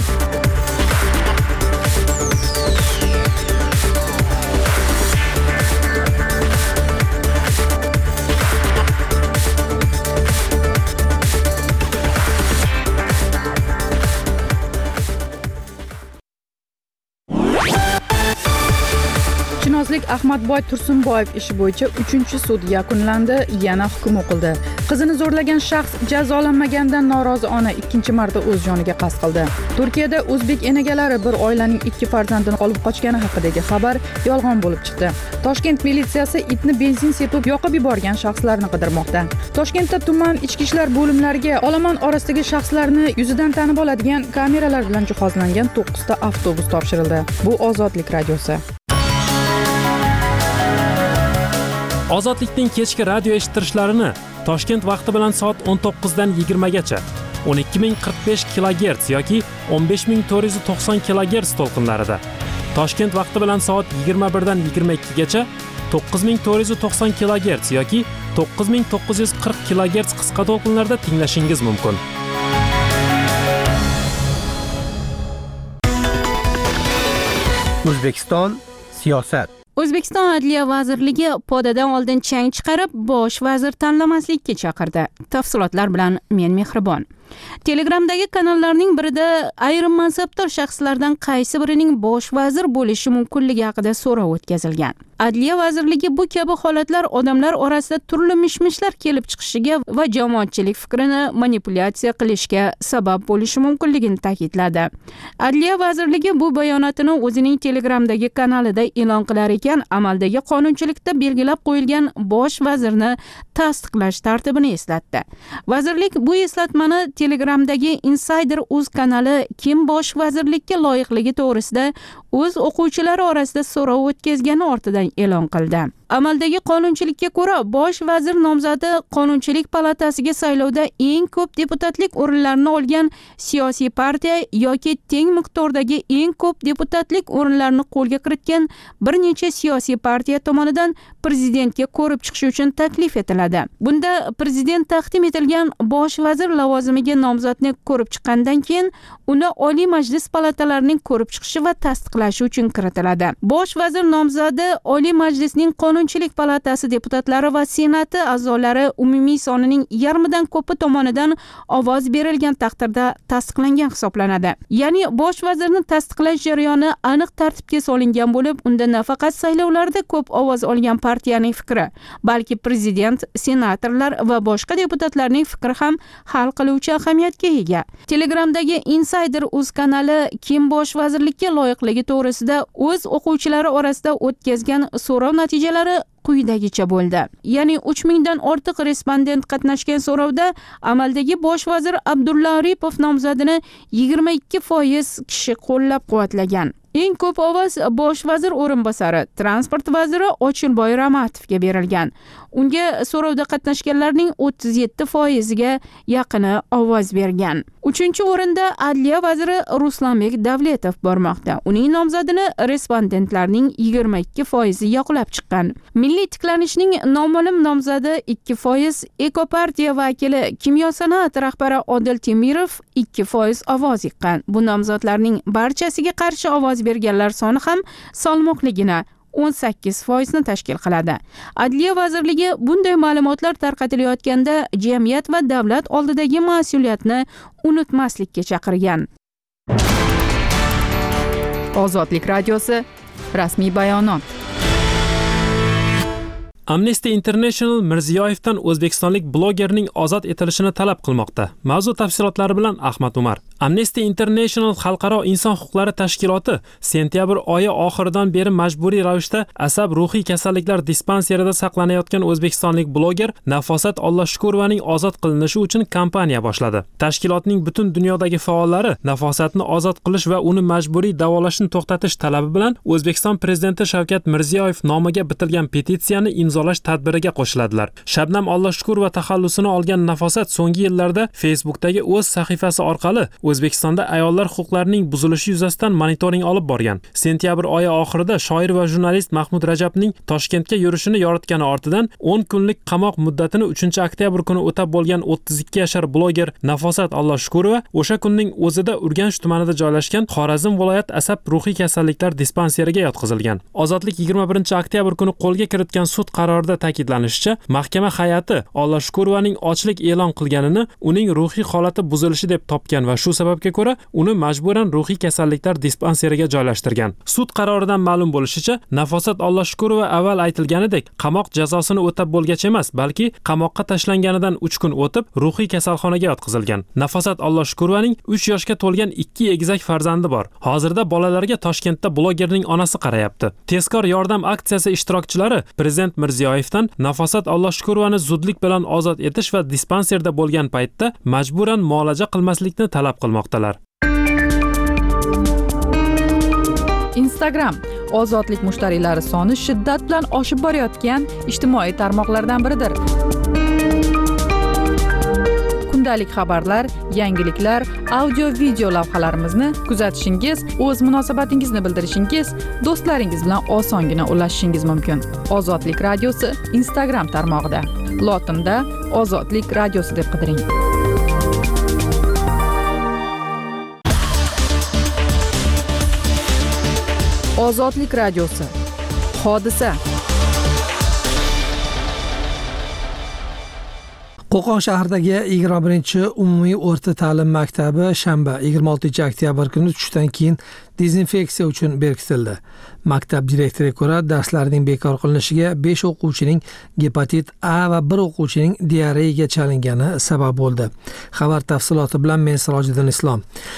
Chinozlik Ahmadboy Tursunboyev ishi bo'yicha 3-sud yakunlandi, yana hukm o'qildi. Qizini zo'rlagan shaxs jazolanmaganidan norozi ona 2-marta o'z joniga qasd qildi. Turkiyada o'zbek enagalari bir oilaning 2 farzandini olib qochgani haqidagi xabar yolg'on bo'lib chiqdi. Toshkent militsiyasi itni benzin sepib yoqib yuborgan shaxslarni qidirmoqda. Toshkentda tuman ichki ishlar bo'limlariga olomon orasidagi shaxslarni yuzidan tanib oladigan kameralar bilan jihozlangan 9 ta avtobus topshirildi. Bu Ozodlik radiosi. Ozodlikning kechki radio eshittirishlarini Toshkent vaqti bilan soat 19 dan 20 gacha 12045 kHz yoki 15490 kHz to'lqinlarida, Toshkent vaqti bilan soat 21 dan 22 gacha 9490 kHz yoki 9940 kHz qisqa to'lqinlarda tinglashingiz mumkin. O'zbekiston siyosat. O'zbekiston Adliya vazirligi podadan oldin chang chiqarib, bosh vazir tanlamaslikka chaqirdi. Tafsilotlar bilan men Mehribon. Telegramdagi kanallarning birida ayrim mansabdor shaxslardan qaysi birining bosh vazir bo'lishi mumkinligi haqida so'rov o'tkazilgan. Adliya vazirligi bu kabi holatlar odamlar orasida turli mishmishlar kelib chiqishiga va jamoatchilik fikrini manipulyatsiya qilishga sabab bo'lishi mumkinligini ta'kidladi. Adliya vazirligi bu bayonotini o'zining Telegramdagi kanalida e'lon qilar ekan, amaldagi qonunchilikda belgilab qo'yilgan bosh vazirni tasdiqlash tartibini eslatdi. Vazirlik bu eslatmani Telegramdagi Insider.uz kanali kim bosh vazirlikka loyiqligi to'g'risida o'z o'quvchilari orasida so'rov o'tkazgani ortidan e'lon qildi. Amaldagi qonunchilikka ko'ra, bosh vazir nomzodi Qonunchilik palatasiga saylovda eng ko'p deputatlik o'rinlarini olgan siyosiy partiya yoki teng miqdordagi eng ko'p deputatlik o'rinlarini qo'lga kiritgan bir necha siyosiy partiya tomonidan prezidentga ko'rib chiqish uchun taklif etiladi. Bunda prezident taqdim etilgan bosh vazir lavozimiga nomzodni ko'rib chiqqandan keyin uni Oliy Majlis palatalarining ko'rib chiqishi va tasdiqlashi uchun kiritiladi. Bosh vazir nomzodi Oliy Majlisning Qonunchilik palatasi deputatlari va senati a'zolari umumiy sonining yarmidan ko'pi tomonidan ovoz berilgan taqdirda tasdiqlangan hisoblanadi. Ya'ni bosh vazirni tasdiqlash jarayoni aniq tartibga solingan bo'lib, unda nafaqat saylovlarda ko'p ovoz olgan partiyaning fikri, balki prezident, senatorlar va boshqa deputatlarning fikri ham hal qiluvchi ahamiyatga ega. Telegramdagi Insider.uz kanali kim bosh vazirlikka loyiqligi to'g'risida o'z o'quvchilari orasida o'tkazgan so'rov natijalari quyidagicha bo'ldi. Ya'ni 3000 dan ortiq respondent qatnashgan so'rovda amaldagi bosh vazir Abdulla Aripov nomzodini 22% kishi qo'llab-quvvatlagan. Eng ko'p ovoz bosh vazir o'rinbosari, transport vaziri Ochilboy Ramatovga berilgan. Unga so'rovda qatnashganlarning 37%ga yaqini ovoz bergan. 3-o'rinda Adliya vaziri Ruslanbek Davletov bormoqda. Uning nomzodini respondentlarning 22% yoqlab chiqqan. Milliy tiklanishning noma'lum nomzodi 2%, Ekopartiya vakili Kimyo-sanoat rahbari Odil Temirov 2% ovoz yiqqan. Bu nomzodlarning barchasiga qarshi ovoz berganlar soni ham salmoqligina 18% tashkil qiladi. Adliya vazirligi bunday ma'lumotlar tarqatilayotganda jamiyat va davlat oldidagi mas'uliyatni unutmaslikka chaqirgan. Ozodlik radiosi rasmiy bayonot. Amnesty International Mirziyoyevdan o'zbekistonlik blogerning ozod etilishini talab qilmoqda. Mavzu tafsilotlari bilan Ahmad Umar. Amnesty International xalqaro inson huquqlari tashkiloti sentyabr oyi oxiridan beri majburiy ravishda asab ruhiy kasalliklar dispanserida saqlanayotgan o'zbekistonlik bloger Nafosat Allohshukurovaning ozod qilinishi uchun kampaniya boshladi. Tashkilotning butun dunyodagi faollari Nafosatni ozod qilish va uni majburiy davolashni to'xtatish talabi bilan O'zbekiston prezidenti Shavkat Mirziyoyev nomiga bitilgan petitsiyani imzolash tadbiriga qo'shiladilar. Shabnam Allohshukurova taxallusini olgan Nafosat so'nggi yillarda Facebook'dagi o'z sahifasi orqali O'zbekistonda ayollar huquqlarining buzilishi yuzasidan monitoring olib borgan. Sentyabr oyi oxirida shoir va jurnalist Mahmud Rajabning Toshkentga yurishini yoritgani ortidan 10 kunlik qamoq muddatini 3-oktyabr kuni o'tab bo'lgan 32 yashar bloger Nafosat Allohshukurova o'sha kunning o'zida Urganch tumanida joylashgan Xorazm viloyat asab ruhiy kasalliklar dispanseriga yotqizilgan. Ozodlik 21-oktyabr kuni qo'lga kiritgan sud qarorida ta'kidlanishicha, mahkama hay'ati Allohshukurovaning ochlik e'lon qilganini uning ruhiy holati buzilishi deb topgan va shu sababga ko'ra uni majburan ruhiy kasalliklar dispanseriga joylashtirgan. Sud qaroridan ma'lum bo'lishicha, Nafosat Allohshukurova avval aytilganidek qamoq jazosini o'tab bo'lgach emas, balki qamoqqa tashlanganidan 3 kun o'tib ruhiy kasalxonaga yotqizilgan. Nafosat Allohshukurovaning 3 yoshga to'lgan 2 egizak farzandi bor. Hozirda bolalarga Toshkentda blogerning onasi qarayapti. Tezkor yordam aksiyasi ishtirokchilari Prezident Mirziyoyevdan Nafosat Allohshukurovani zudlik bilan ozod etish va dispanserda bo'lgan paytda majburan muolaja qilmaslikni talab qilmoqdalar. Instagram ozodlik mushtariylari soni shiddat bilan oshib borayotgan ijtimoiy tarmoqlardan biridir. Kundalik xabarlar, yangiliklar, audio-video lavhalarimizni kuzatishingiz, o'z munosabatingizni bildirishingiz, do'stlaringiz bilan osongina ulashishingiz mumkin. Ozodlik radiosi Instagram tarmog'ida. Lotinda Ozodlik radiosi deb qidiring. Ozodlik radiosi. Hodisa. Qo'qon shahridagi 21-umumiy o'rta ta'lim maktabi shanba 26-oktyabr kuni tushdan keyin dezinfeksiya uchun berkitildi. Maktab direktoriga ko'ra, darslarning bekor qilinishiga 5 o'quvchining gepatit A va 1 o'quvchining diareyaga chalingani sabab bo'ldi. Xabar tafsiloti bilan men Sirojiddin Islom.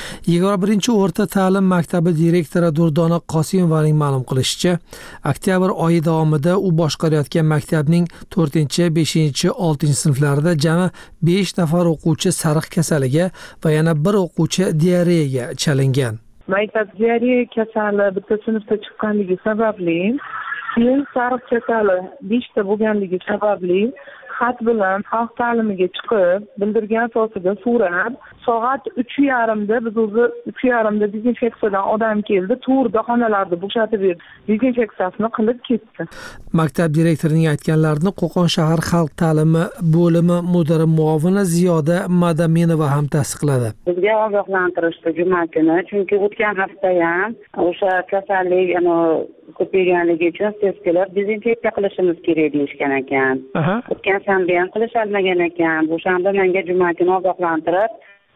21-o'rta ta'lim maktabi direktori Durdona Qosimovaning ma'lum qilishicha, oktyabr oyi davomida u boshqarayotgan maktabning 4-, 5-, 6 sinflarida jami 5 nafar o'quvchi sariq kasaliga va yana 1 o'quvchi diareyaga chalingan. Maktab diareya kasali bitta sinfda chiqqanligi sababli, keyin sariq kasali 5 ta bo'lganligi sababli xat bilan xalq ta'limiga chiqib, bildirgan asosida so'rab, soat 3:30da biz o'zi 3:30da dezinfeksiyadan odam keldi, to'rda xonalarni bo'shatib berdi, dezinfeksiyasini qilib ketdi. Maktab direktorining aytganlarini Qo'qon shahar xalq ta'limi bo'limi mudiri muovini Ziyoda Madaminova ham tasdiqladi. Bizga ogohlantirishdi juma kuni, chunki o'tgan hafta ham o'sha kasallik ko'payganligi uchun tez kelib dezinfeksiya qilishimiz kerak deyishgan ekan. O'tgan shanba ham qilishalmagan ekan. Bu shanba menga juma kuni ogohlantirib,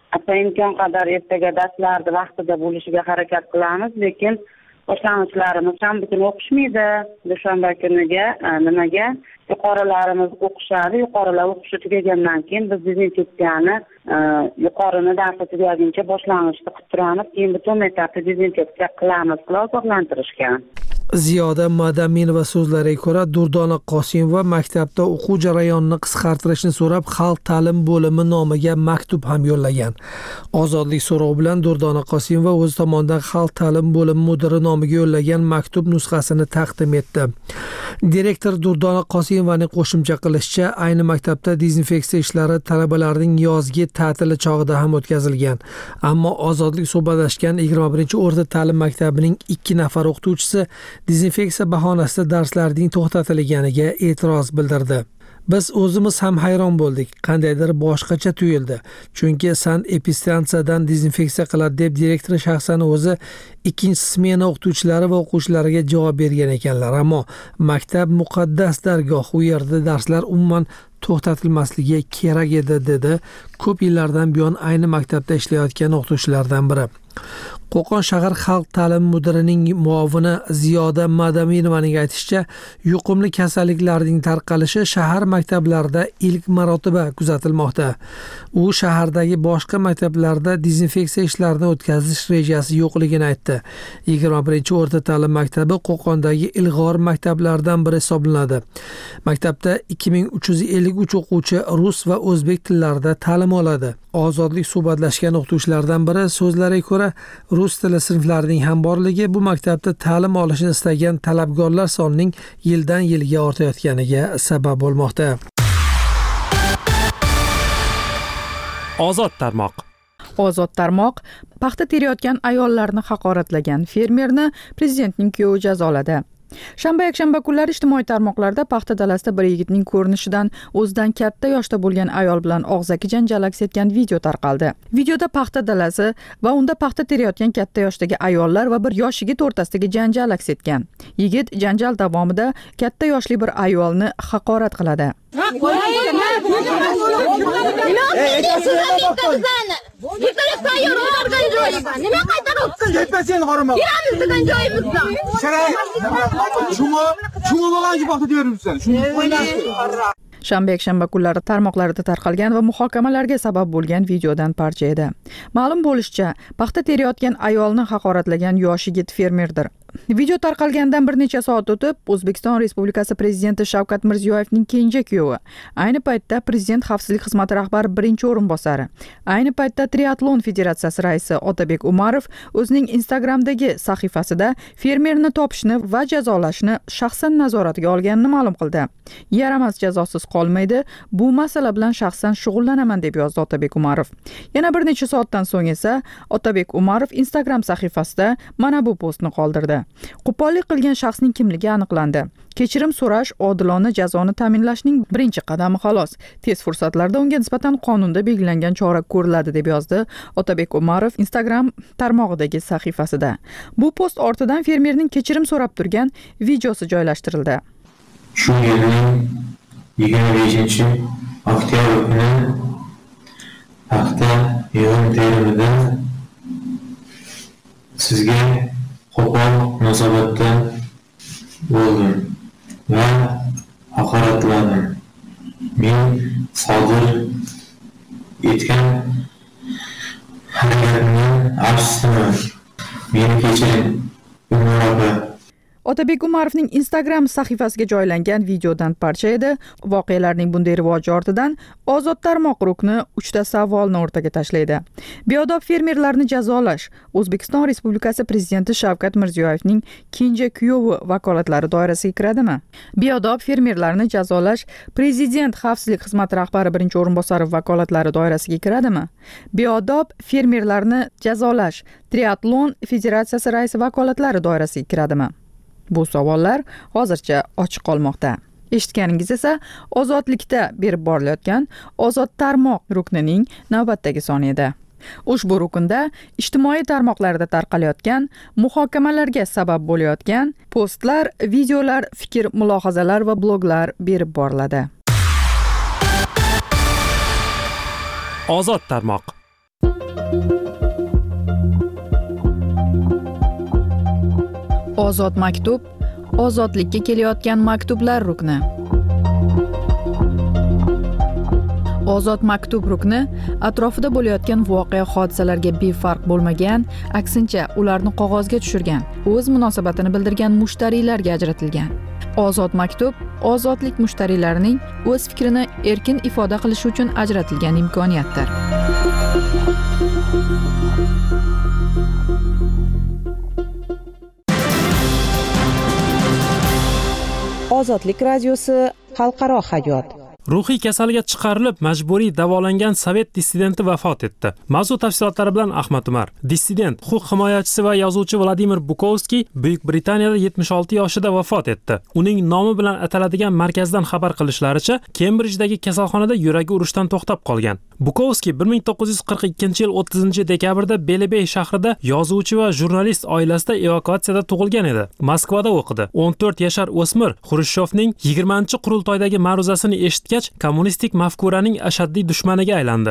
imkon qadar ertaga darslarni vaqtida bo'lishiga harakat qilamiz, lekin boshlang'ichlarimiz shanba kuni o'qishmaydi. Dushanba kuniga nimaga yuqorilarimiz o'qishadi. Yuqorilar o'qishi tugagandan keyin biz dezinfeksiyani yuqorini darsi tugaguncha boshlang'ichda qilib turamiz, keyin butun maktabni dezinfeksiya qilamiz deb ogohlantirishgan. Ziyoda Madaminova so'zlariga ko'ra, Durdona Qosimova maktabda o'quv jarayonini qisqartirishni so'rab, xalq ta'lim bo'limi nomiga maktub ham yo'llagan. Ozodlik so'rovi bilan Durdona Qosimova o'z tomonidan xalq ta'lim bo'limi mudiri nomiga yo'llagan maktub nusxasini taqdim etdi. Direktor Durdona Qosimovaning qo'shimcha qilishicha, ayni maktabda dezinfeksiya ishlari talabalarning yozgi ta'tili chog'ida ham o'tkazilgan. Ammo Ozodlik suhbatlashgan 21-o'rta ta'lim maktabining 2 nafar o'qituvchisi dezinfeksiya bahonasida darslarning to'xtatilganiga e'tiroz bildirdi. Biz o'zimiz ham hayron bo'ldik, qandaydir boshqacha tuyuldi. Chunki sanepidstansiyadan dezinfeksiya qiladi deb direktor shaxsan o'zi 2-smena o'qituvchilari va o'quvchilariga javob bergan ekanlar. Ammo maktab muqaddas dargoh, u yerda darslar umuman to'xtatilmasligi kerak edi, dedi ko'p yillardan buyon ayni maktabda ishlayotgan o'qituvchilardan biri. Qo'qon shahar xalq ta'limi mudirining muovini Ziyoda Madaminovaning aytishicha, yuqumli kasalliklarning tarqalishi shahar maktablarida ilk marotaba kuzatilmoqda. U shahardagi boshqa maktablarda dezinfeksiya ishlarini o'tkazish rejasi yo'qligini aytdi. 21-o'rta ta'lim maktabi Qo'qondagi ilg'or maktablardan biri hisoblanadi. Maktabda 2353 o'quvchi rus va o'zbek tillarida ta'lim oladi. Ozodlik suhbatlashgan o'qituvchilardan biri so'zlariga ko'ra, rus tili sinflarining ham borligi bu maktabda ta'lim olishni istagan talabgorlar sonining yildan yilga ortayotganiga sabab bo'lmoqda. Ozod tarmoq. Ozod tarmoq paxta terayotgan ayollarni haqoratlagan fermerni prezidentning kuyovi jazoladi. Shanba-yakshanba kunlari ijtimoiy tarmoqlarda paxta dalasida bir yigitning ko'rinishidan o'zidan katta yoshda bo'lgan ayol bilan og'zaki janjal aks etgan video tarqaldi. Videoda paxta dalasi va unda paxta terayotgan katta yoshdagi ayollar va bir yosh yigit o'rtasidagi janjal aks etgan. Yigit janjal davomida katta yoshli bir ayolni haqorat qiladi. Shanba-yakshanba kunlari tarmoqlarda tarqalgan va muhokamalarga sabab bo'lgan videodan parcha edi. Ma'lum bo'lishicha, paxta terayotgan ayolni haqoratlagan yosh yigit fermerdir. Video tarqalgandan bir necha soat o'tib, O'zbekiston Respublikasi Prezidenti Shavkat Mirziyoyevning kenja kuyovi, ayni paytda Prezident xavfsizlik xizmati rahbari birinchi o'rinbosari, ayni paytda Triatlon Federatsiyasi raisi Otabek Umarov o'zining Instagramdagi sahifasida fermerni topishni va jazolashni shaxsan nazoratiga olganini ma'lum qildi. Yaramas jazosiz qolmaydi, bu masala bilan shaxsan shug'ullanaman deb yozdi Otabek Umarov. Yana bir necha soatdan so'ng esa Otabek Umarov Instagram sahifasida mana bu postni qoldirdi. Qo'pollik qilgan shaxsning kimligi aniqlandi. Kechirim so'rash odilona jazoni ta'minlashning birinchi qadami xolos. Tez fursatlarda unga nisbatan qonunda belgilangan chora ko'riladi deb yozdi Otabek Umarov Instagram tarmog'idagi sahifasida. Bu post ortidan fermerning kechirim so'rab turgan videosi joylashtirildi. Shu yilning 25-oktyabr kuni paxta yig'im terimida sizga qo'pol munosabatda bo'ldim va haqoratladim. Men sodir etgan harakatni afsusdaman. Meni kechiring, Umar opa. Otabek Umarovning Instagram sahifasiga joylangan videodan parcha edi. Voqealarning bunday rivoji ortidan Ozod tarmoq rukni 3 ta savolni o'rtaga tashlaydi. Beodob fermerlarni jazolash O'zbekiston Respublikasi Prezidenti Shavkat Mirziyoyevning kenja kuyovi vakolatlari doirasiga kiradimi? Beodob fermerlarni jazolash Prezident xavfsizlik xizmati rahbari birinchi o'rinbosari vakolatlari doirasiga kiradimi? Beodob fermerlarni jazolash Triatlon Federatsiyasi raisi vakolatlari doirasiga kiradimi? Bu savollar hozircha ochiq qolmoqda. Eshitganingiz esa ozodlikda berib borilayotgan Ozod tarmoq ruknining navbatdagi soni edi. Ushbu rukunda ijtimoiy tarmoqlarda tarqalayotgan muhokamalarga sabab bo'layotgan postlar, videolar, fikr, mulohazalar va bloglar berib boriladi. Ozod tarmoq. Ozod maktub, ozodlikka kelayotgan maktublar rukni. Ozod maktub rukni atrofida bo'layotgan voqea hodisalarga befarq bo'lmagan, aksincha ularni qog'ozga tushirgan, o'z munosabatini bildirgan mushtariylarga ajratilgan. Ozod maktub ozodlik mushtariylarining o'z fikrini erkin ifoda qilishi uchun ajratilgan imkoniyatdir. Ozodlik radiosi xalqaro hayot. Ruhiy kasalga chiqarilib majburiy davolangan sovet dissidenti vafot etdi. Mavzu tafsilotlari bilan Ahmad Umar. Dissident, huquq himoyachisi va yozuvchi Vladimir Bukovskiy Buyuk Britaniyada 76 yoshida vafot etdi. Uning nomi bilan ataladigan markazdan xabar qilishlaricha, Kembrijdagi kasalxonada yuragi urishdan to'xtab qolgan. Bukovskiy 1942-yil 30-dekabrda Belebey shahrida yozuvchi va jurnalist oilasida evakuatsiyada tug'ilgan edi. Moskvada o'qidi. 14 yashar o'smir Xrushchevning 20-qurultoydagi ma'ruzasini eshitgach, kommunistik mafkuraning ashaddiy dushmaniga aylandi.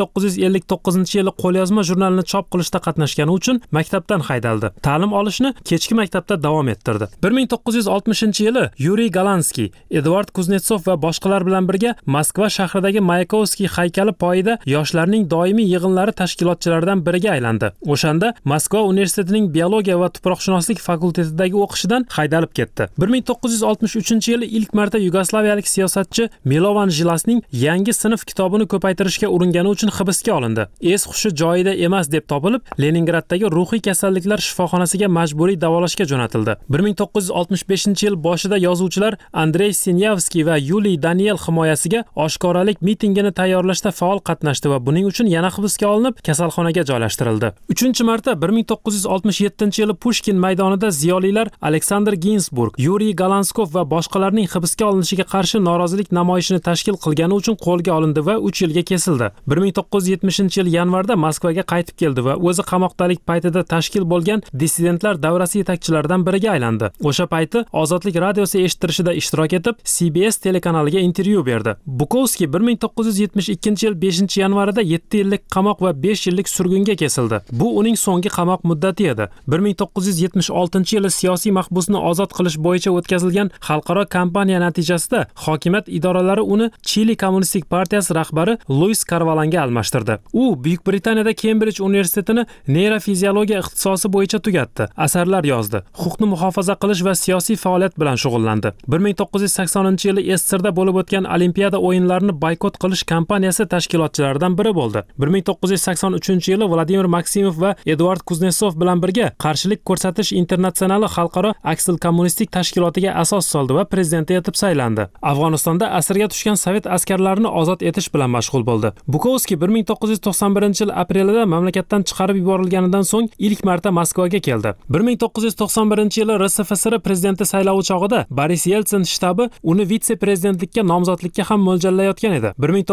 1959-yili qo'lyozma jurnalni chop qilishda qatnashgani uchun maktabdan haydaldi. Ta'lim olishni kechki maktabda davom ettirdi. 1960-yili Yuriy Galanskiy, Eduard Kuznetsov va boshqalar bilan birga Moskva shahridagi Mayakovskiy haykali poyida yoshlarning doimiy yig'inlari tashkilotchilaridan biriga aylandi. O'shanda Moskva universitetining biologiya va tuproqshunoslik fakultetidagi o'qishidan haydalib ketdi. 1963-yili ilk marta yugoslaviyalik siyosatchi Milovan Jilasning yangi sinf kitobini ko'paytirishga uringani uchun hibsga olindi. Es-hushi joyida emas deb topilib, Leningraddagi ruhiy kasalliklar shifoxonasiga majburiy davolashga jo'natildi. 1965-yil boshida yozuvchilar Andrey Sinyavskiy va Yuliy Daniel himoyasiga oshkoralik mitingini tayyorlashda faol qatnashdi va buning uchun yana hibsga olinib, kasalxonaga joylashtirildi. 3-marta 1967-yili Pushkin maydonida ziyolilar Aleksandr Ginsburg, Yuriy Galanskov va boshqalarning hibsga olinishiga qarshi norozilik namoyishini tashkil qilgani uchun qo'lga olindi va 3 yilga kesildi. 1970-yil yanvarda Moskvaga qaytib keldi va o'zi qamoqdalik paytida tashkil bo'lgan dissidentlar davrasi yetakchilaridan biriga aylandi. O'sha payti Ozodlik radiosi eshittirishida ishtirok etib, CBS telekanaliga intervyu berdi. Bukovskiy 1972-yil 5-yanvarida 7 yillik qamoq va 5 yillik surgunga kesildi. Bu uning so'nggi qamoq muddati edi. 1976-yili siyosiy mahbusni ozod qilish bo'yicha o'tkazilgan xalqaro kampaniya natijasida hokimiyat idoralari uni Chili Kommunistik partiyasi rahbari Luis Carvalanga almashtirdi. U Buyuk Britaniyada Kembridj universitetini neyrofiziologiya ixtisosi bo'yicha tugatdi. Asarlar yozdi. Huquqni muhofaza qilish va siyosiy faoliyat bilan shug'ullandi. 1980-yili Estirda bo'lib o'tgan Olimpiada o'yinlarini boykot qilish kampaniyasi tashkilotchilaridan biri bo'ldi. 1983-yili Vladimir Maksimov va Eduard Kuznetsov bilan birga Qarshilik ko'rsatish internatsionali xalqaro aksil kommunistik tashkilotiga asos soldi va prezidenti etib saylandi. Afg'onistonda asirga tushgan sovet askarlarini ozod etish bilan mashg'ul bo'ldi. Bukovskiy 1991-yil aprelida mamlakatdan chiqarib yuborilganidan so'ng ilk marta Moskvaga keldi. 1991-yili RSFSR prezidenti saylovi chog'ida Boris Yeltsin shtabi uni vitse-prezidentlikka nomzodlikka ham mo'ljallayotgan edi.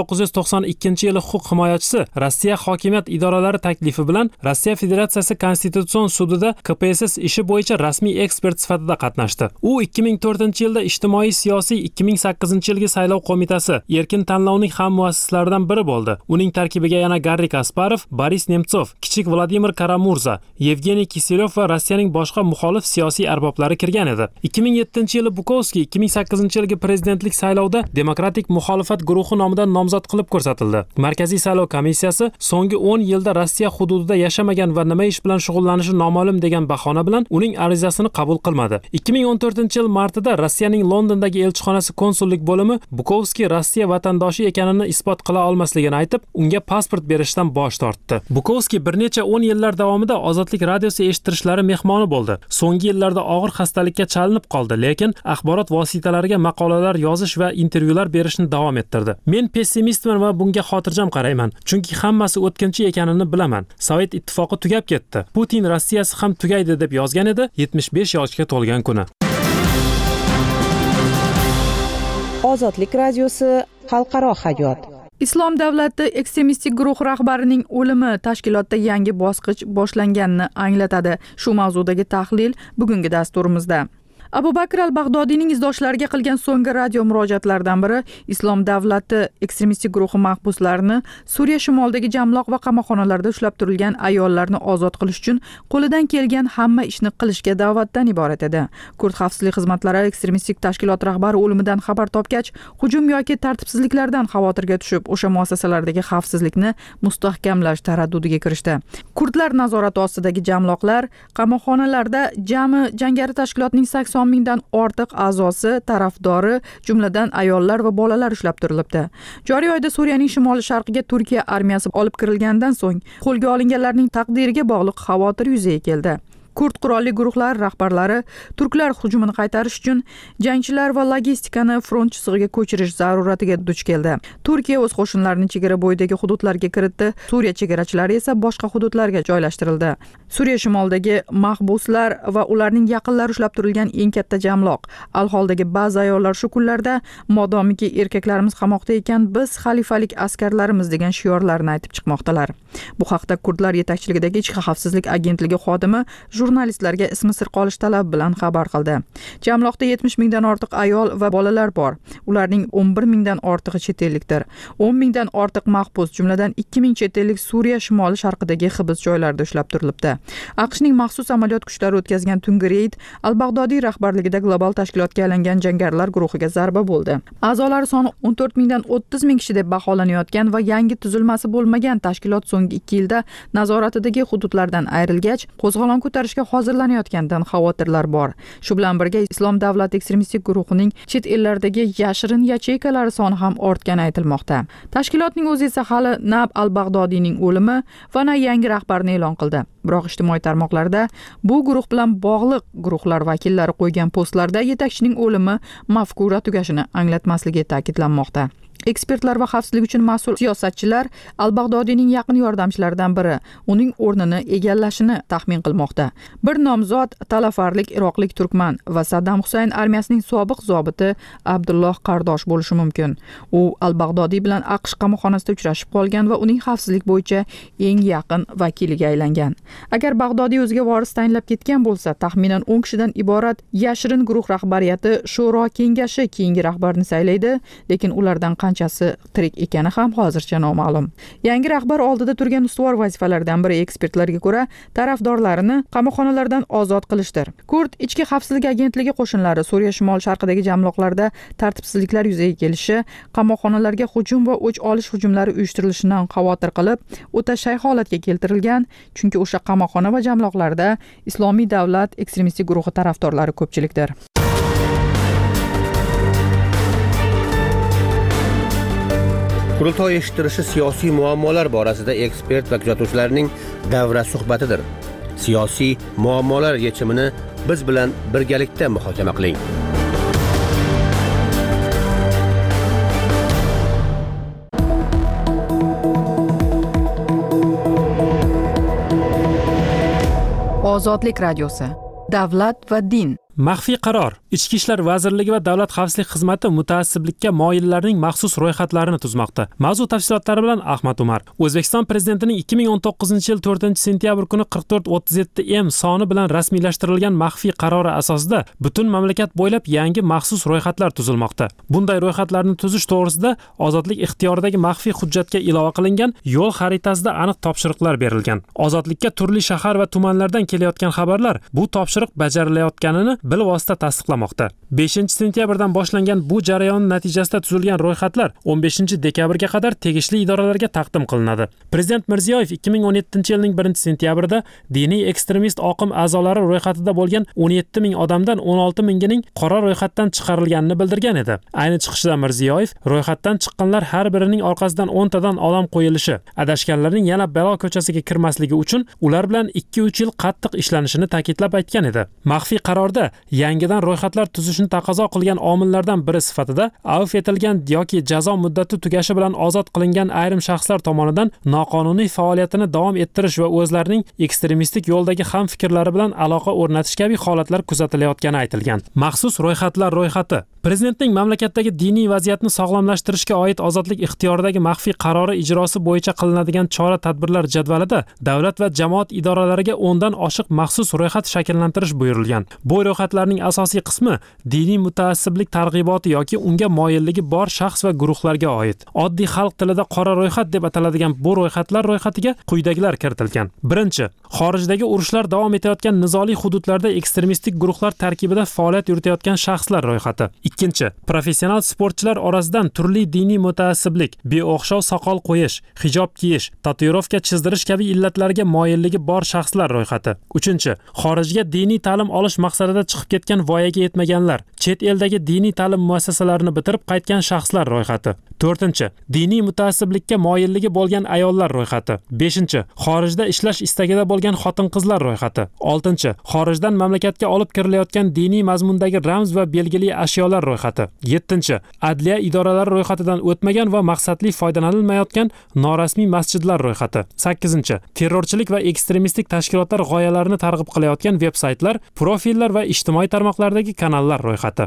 1992-yili huquq himoyachisi Rossiya hokimiyat idoralari taklifi bilan Rossiya Federatsiyasi Konstitutsion sudida KPSS ishi bo'yicha rasmiy ekspert sifatida qatnashdi. U 2004-yilda ijtimoiy-siyosiy 2008-yilgi saylov qo'mitasi erkin tanlovning ham muassislaridan biri bo'ldi. Uning tarkibiga yana Garri Kasparov, Boris Nemtsov, kichik Vladimir Karamurza, Yevgeniy Kiselyov va Rossiyaning boshqa muxolif siyosiy arboblari kirgan edi. 2007-yili Bukovskiy 2008-yilgi prezidentlik saylovida Demokratik muxolifat guruhi nomidan nomzod qilib ko'rsatildi. Markaziy saylov komissiyasi so'nggi 10 yilda Rossiya hududida yashamagan va nima ish bilan shug'ullanishi noma'lum degan bahona bilan uning arizasini qabul qilmadi. 2014-yil martida Rossiyaning Londondagi elchixonasi konsullik bo'limi Bukovskiy Rossiya vatandoshi ekanini isbot qila olmasligini aytib, unga pasport berishdan bosh tortdi. Bukovskiy bir necha 10 yillar davomida Ozodlik radiosi eshittirishlari mehmoni bo'ldi. So'nggi yillarda og'ir xastalikka chalinib qoldi, lekin axborot vositalariga maqolalar yozish va intervyular berishni davom ettirdi. Men pessimistman va bunga xotirjam qarayman, chunki hammasi o'tkinchi ekanini bilaman. Sovet ittifoqi tugab ketdi. Putin Rossiyasi ham tugaydi deb yozgan edi 75 yoshga to'lgan kuni. Ozodlik radiosi xalqaro hayot. Islom davlati ekstremistik guruh rahbarining o'limi tashkilotda yangi bosqich boshlanganini anglatadi. Shu mavzudagi tahlil bugungi dasturimizda. Abu Bakr al-Bag'dodiyning izdoshlariga qilgan so'nggi radio murojaatlaridan biri Islom davlati ekstremistik guruhi mahbuslarini Suriya shimolidagi jamloq va qamoqxonalarda ushlab turilgan ayollarni ozod qilish uchun qo'lidan kelgan hamma ishni qilishga da'vatdan iborat edi. Kurd xavfsizlik xizmatlari ekstremistik tashkilot rahbari o'limidan xabar topgach, hujum yoki tartibsizliklardan xavotirga tushib, o'sha muassasalardagi xavfsizlikni mustahkamlash taraddudiga kirishdi. Kurdlar nazorati ostidagi jamloqlar, qamoqxonalarda jami jangari tashkilotning 80 mingdan ortiq a'zosi, tarafdori, jumladan ayollar va bolalar ushlab turilibdi. Joriy oyda Suriyaning shimoli-sharqiga Turkiya armiyasi olib kirilgandan so'ng qo'lga olinganlarning taqdiriga bog'liq xavotir yuzaga keldi. Kurd qurolli guruhlari rahbarlari turklar hujumini qaytarish uchun jangchilar va logistikani front chizig'iga ko'chirish zaruratiga duch keldi. Turkiya o'z qo'shinlarini chegara bo'yidagi hududlarga kiritdi, Suriya chegarachilari esa boshqa hududlarga joylashtirildi. Suriya shimolidagi mahbuslar va ularning yaqinlari ushlab turilgan eng katta jamloq. Al-Holdagi ba'zi ayollar shu kunlarda modomiki erkaklarimiz qamoqda ekan, biz xalifalik askarlarimiz degan shiorlarni aytib chiqmoqdalar. Bu haqda kurdlar yetakchiligidagi ichki xavfsizlik agentligi xodimi jurnalistlarga ismi sir qolish talabi bilan xabar qildi. Jamloqda 70 mingdan ortiq ayol va bolalar bor. Ularning 11 mingdan ortig'i chet ellikdir. 10 mingdan ortiq mahbus, jumladan 2 ming chet ellik Suriya shimoli sharqidagi hibs joylarida ushlab turilibdi. AQShning maxsus amaliyot kuchlari o'tkazgan tungi reyd Al-Bag'dodiy rahbarligida global tashkilotga aylangan jangarilar guruhiga zarba bo'ldi. A'zolari soni 14 mingdan 30 ming kishi deb baholanayotgan va yangi tuzilmasi bo'lmagan tashkilot so'nggi 2 yilda nazoratidagi hududlardan ayrilgach, qo'zg'olon ko'tarishga hozirlanayotganidan xavotirlar bor. Shu bilan birga Islom davlat ekstremistik guruhining chet ellardagi yashirin yacheykalari soni ham ortgani aytilmoqda. Tashkilotning o'zi esa hali na Al-Bag'dodiyning o'limi va na yangi rahbarni e'lon qildi. Biroq ijtimoiy tarmoqlarda bu guruh bilan bog'liq guruhlar vakillari qo'ygan postlarda yetakchining o'limi mafkura tugashini anglatmasligi ta'kidlanmoqda. Ekspertlar va xavfsizlik uchun mas'ul siyosatchilar Al-Bag'dodiyning yaqin yordamchilaridan biri uning o'rnini egallashini taxmin qilmoqda. Bir nomzod talafarlik iroqlik turkman va Saddam Husayn armiyasining sobiq zobiti Abdulloh Qardosh bo'lishi mumkin. U Al-Bag'dodiy bilan AQSh qamoqxonasida uchrashib qolgan va uning xavfsizlik bo'yicha eng yaqin vakiliga aylangan. Agar Bag'dodiy o'ziga voris tayinlab ketgan bo'lsa, taxminan 10 kishidan iborat yashirin guruh rahbariyati Shuro kengashi keyingi rahbarni saylaydi, lekin ulardan qanchasi tirik ekani ham hozircha noma'lum. Yangi rahbar oldida turgan ustuvor vazifalardan biri ekspertlarga ko'ra tarafdorlarini qamoqxonalardan ozod qilishdir. Kurd ichki xavfsizlik agentligi qo'shinlari Suriya shimol sharqidagi jamloqlarda tartibsizliklar yuzaga kelishi, qamoqxonalarga hujum va o'ch olish hujumlari uyuштirilishidan xavotir qilib, o'ta shay holatga keltirilgan, chunki o'sha qamoqxona va jamloqlarda Islomiy davlat ekstremistik guruhi tarafdorlari ko'pchilikdir. Qurultoy eshittirishi siyosiy muammolar borasida ekspert va kuzatuvchilarning davra suhbatidir. Siyosiy muammolar yechimini biz bilan birgalikda muhokama qiling. Ozodlik radiosi. Davlat va din. Maxfiy qaror. Ichki ishlar vazirligi va davlat xavfsizlik xizmati mutaassiblikka moyillarning maxsus ro'yxatlarini tuzmoqda. Mavzu tafsilotlari bilan Ahmad Umar. O'zbekiston prezidentining 2019-yil 4-sentyabr kuni 4437M soni bilan rasmiylashtirilgan maxfiy qarori asosida butun mamlakat bo'ylab yangi maxsus ro'yxatlar tuzilmoqda. Bunday ro'yxatlarni tuzish to'g'risida Ozodlik ixtiyoridagi maxfiy hujjatga ilova qilingan yo'l xaritasida aniq topshiriqlar berilgan. Ozodlikka turli shahar va tumanlardan kelayotgan xabarlar bu topshiriq bajarilayotganini bilvosita tasdiqlamoqda. 5-sentyabrdan boshlangan bu jarayon natijasida tuzilgan ro'yxatlar 15-dekabrga qadar tegishli idoralarga taqdim qilinadi. Prezident Mirziyoyev 2017-yilning 1-sentyabrida diniy ekstremist oqim a'zolari ro'yxatida bo'lgan 17 ming odamdan 16 mingining qora ro'yxatdan chiqarilganini bildirgan edi. Ayni chiqishda Mirziyoyev ro'yxatdan chiqqanlar har birining orqasidan 10 tadan odam qo'yilishi, adashganlarning yana balo ko'chasiga kirmasligi uchun ular bilan 2-3 yil qattiq ishlanishini ta'kidlab aytgan edi. Maxfiy qarorda yangidan ro'yxatlar tuzishni taqozo qilgan omillardan biri sifatida avf etilgan yoki jazo muddati tugashi bilan ozod qilingan ayrim shaxslar tomonidan noqonuniy faoliyatini davom ettirish va o'zlarining ekstremistik yo'ldagi ham fikrlari bilan aloqa o'rnatish kabi holatlar kuzatilayotgani aytilgan. Maxsus ro'yxatlar ro'yxati Prezidentning mamlakatdagi diniy vaziyatni sog'lomlashtirishga oid ozodlik ixtiyoridagi maxfiy qarori ijrosi bo'yicha qilinadigan chora-tadbirlar jadvalida davlat va jamoat idoralariga 10 dan oshiq maxsus ro'yxat shakllantirish buyurilgan. Bu ro'yxatlarning asosiy qismi diniy mutaassiblik targ'iboti yoki unga moyilligi bor shaxs va guruhlarga oid. Oddiy xalq tilida qora ro'yxat deb ataladigan bu ro'yxatlar ro'yxatiga quyidagilar kiritilgan. Birinchi, xorijdagi urushlar davom etayotgan nizoli hududlarda ekstremistik guruhlar tarkibida faoliyat yuritayotgan shaxslar ro'yxati. Ikkinchi, professional sportchilar orasidan turli diniy mutaassiblik, beo'xshov soqol qo'yish, hijob kiyish, tatuirovka chizdirish kabi illatlarga moyilligi bor shaxslar ro'yxati. Uchinchi, xorijga diniy ta'lim olish maqsadida chiqib ketgan voyaga yetmaganlar, chet eldagi diniy ta'lim muassasalarini bitirib qaytgan shaxslar ro'yxati. 4. Diniy mutaassiblikka moyilligi bo'lgan ayollar ro'yxati. 5. Xorijda ishlash istagida bo'lgan xotin-qizlar ro'yxati. 6. Xorijdan mamlakatga olib kirilayotgan diniy mazmundagi ramz va belgili ashyolar ro'yxati. 7. Adliya idoralari ro'yxatidan o'tmagan va maqsadli foydalanilmayotgan norasmiy masjidlar ro'yxati. 8. Terrorchilik va ekstremistik tashkilotlar g'oyalarini targ'ib qilayotgan veb-saytlar, profillar va ijtimoiy tarmoqlardagi kanallar ro'yxati.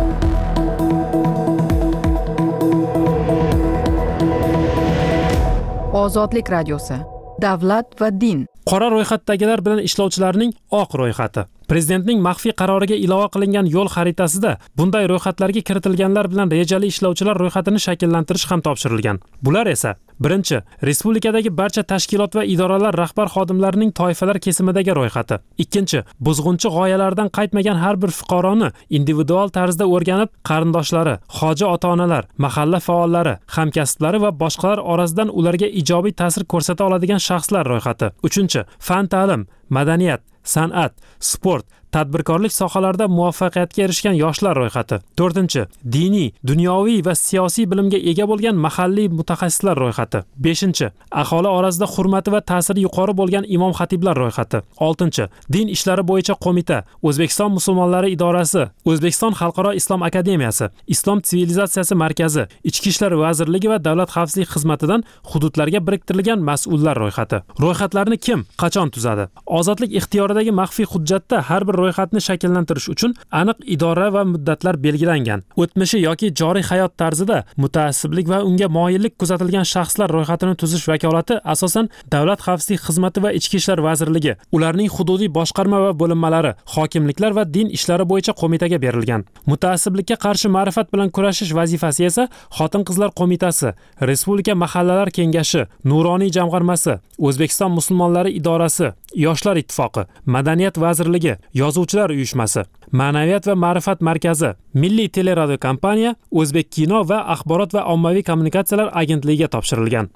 Ozodlik radiosi. Davlat va din. Qora ro'yxatdagilar bilan ishlovchilarning oq ro'yxati. Prezidentning maxfiy qaroriga ilova qilingan yo'l xaritasida bunday ro'yxatlarga kiritilganlar bilan rejali ishlovchilar ro'yxatini shakllantirish ham topshirilgan. Bular esa: 1. Respublikadagi barcha tashkilot va idoralar rahbar xodimlarining toifalar kesimidagi ro'yxati. 2. Buzg'unchi g'oyalardan qaytmagan har bir fuqaroni individual tarzda o'rganib, qarindoshlari, hoji ota-onalar, mahalla faollari, hamkasblari va boshqalar orasidan ularga ijobiy ta'sir ko'rsata oladigan shaxslar ro'yxati. 3. Fan ta'lim, madaniyat, san'at, sport, tadbirkorlik sohalarida muvaffaqiyatga erishgan yoshlar ro'yxati. 4. Diniy, dunyoviy va siyosiy bilimga ega bo'lgan mahalliy mutaxassislar ro'yxati. 5. Aholi orasida hurmati va ta'siri yuqori bo'lgan imom xatiblar ro'yxati. 6. Din ishlari bo'yicha qo'mita, O'zbekiston musulmonlari idorasi, O'zbekiston xalqaro islom akademiyasi, Islom sivilizatsiyasi markazi, Ichki ishlar vazirligi va davlat xavfsizlik xizmatidan hududlarga biriktirilgan mas'ullar ro'yxati. Ro'yxatlarni kim, qachon tuzadi? Ozodlik ixtiyoridagi maxfiy hujjatda har bir ro'yxatni shakllantirish uchun aniq idora va muddatlar belgilangan. O'tmishi yoki joriy hayot tarzida mutaassiblik va unga moyillik kuzatilgan shaxslar ro'yxatini tuzish vakolati asosan Davlat xavfsizlik xizmati va Ichki ishlar vazirligi, ularning hududiy boshqarma va bo'linmalari, hokimliklar va din ishlari bo'yicha qo'mitaga berilgan. Mutaassiblikka qarshi ma'rifat bilan kurashish vazifasi esa Xotin-qizlar qo'mitasi, Respublika mahallalar kengashi, Nuroniy jamg'armasi, O'zbekiston musulmonlari idorasi, Yoshlar ittifoqi, Madaniyat vazirligi, Yozuvchilar uyushmasi, Ma'naviyat va ma'rifat markazi, Milliy teleradio kompaniya, O'zbek kino va axborot va ommaviy kommunikatsiyalar agentligiga topshirilgan.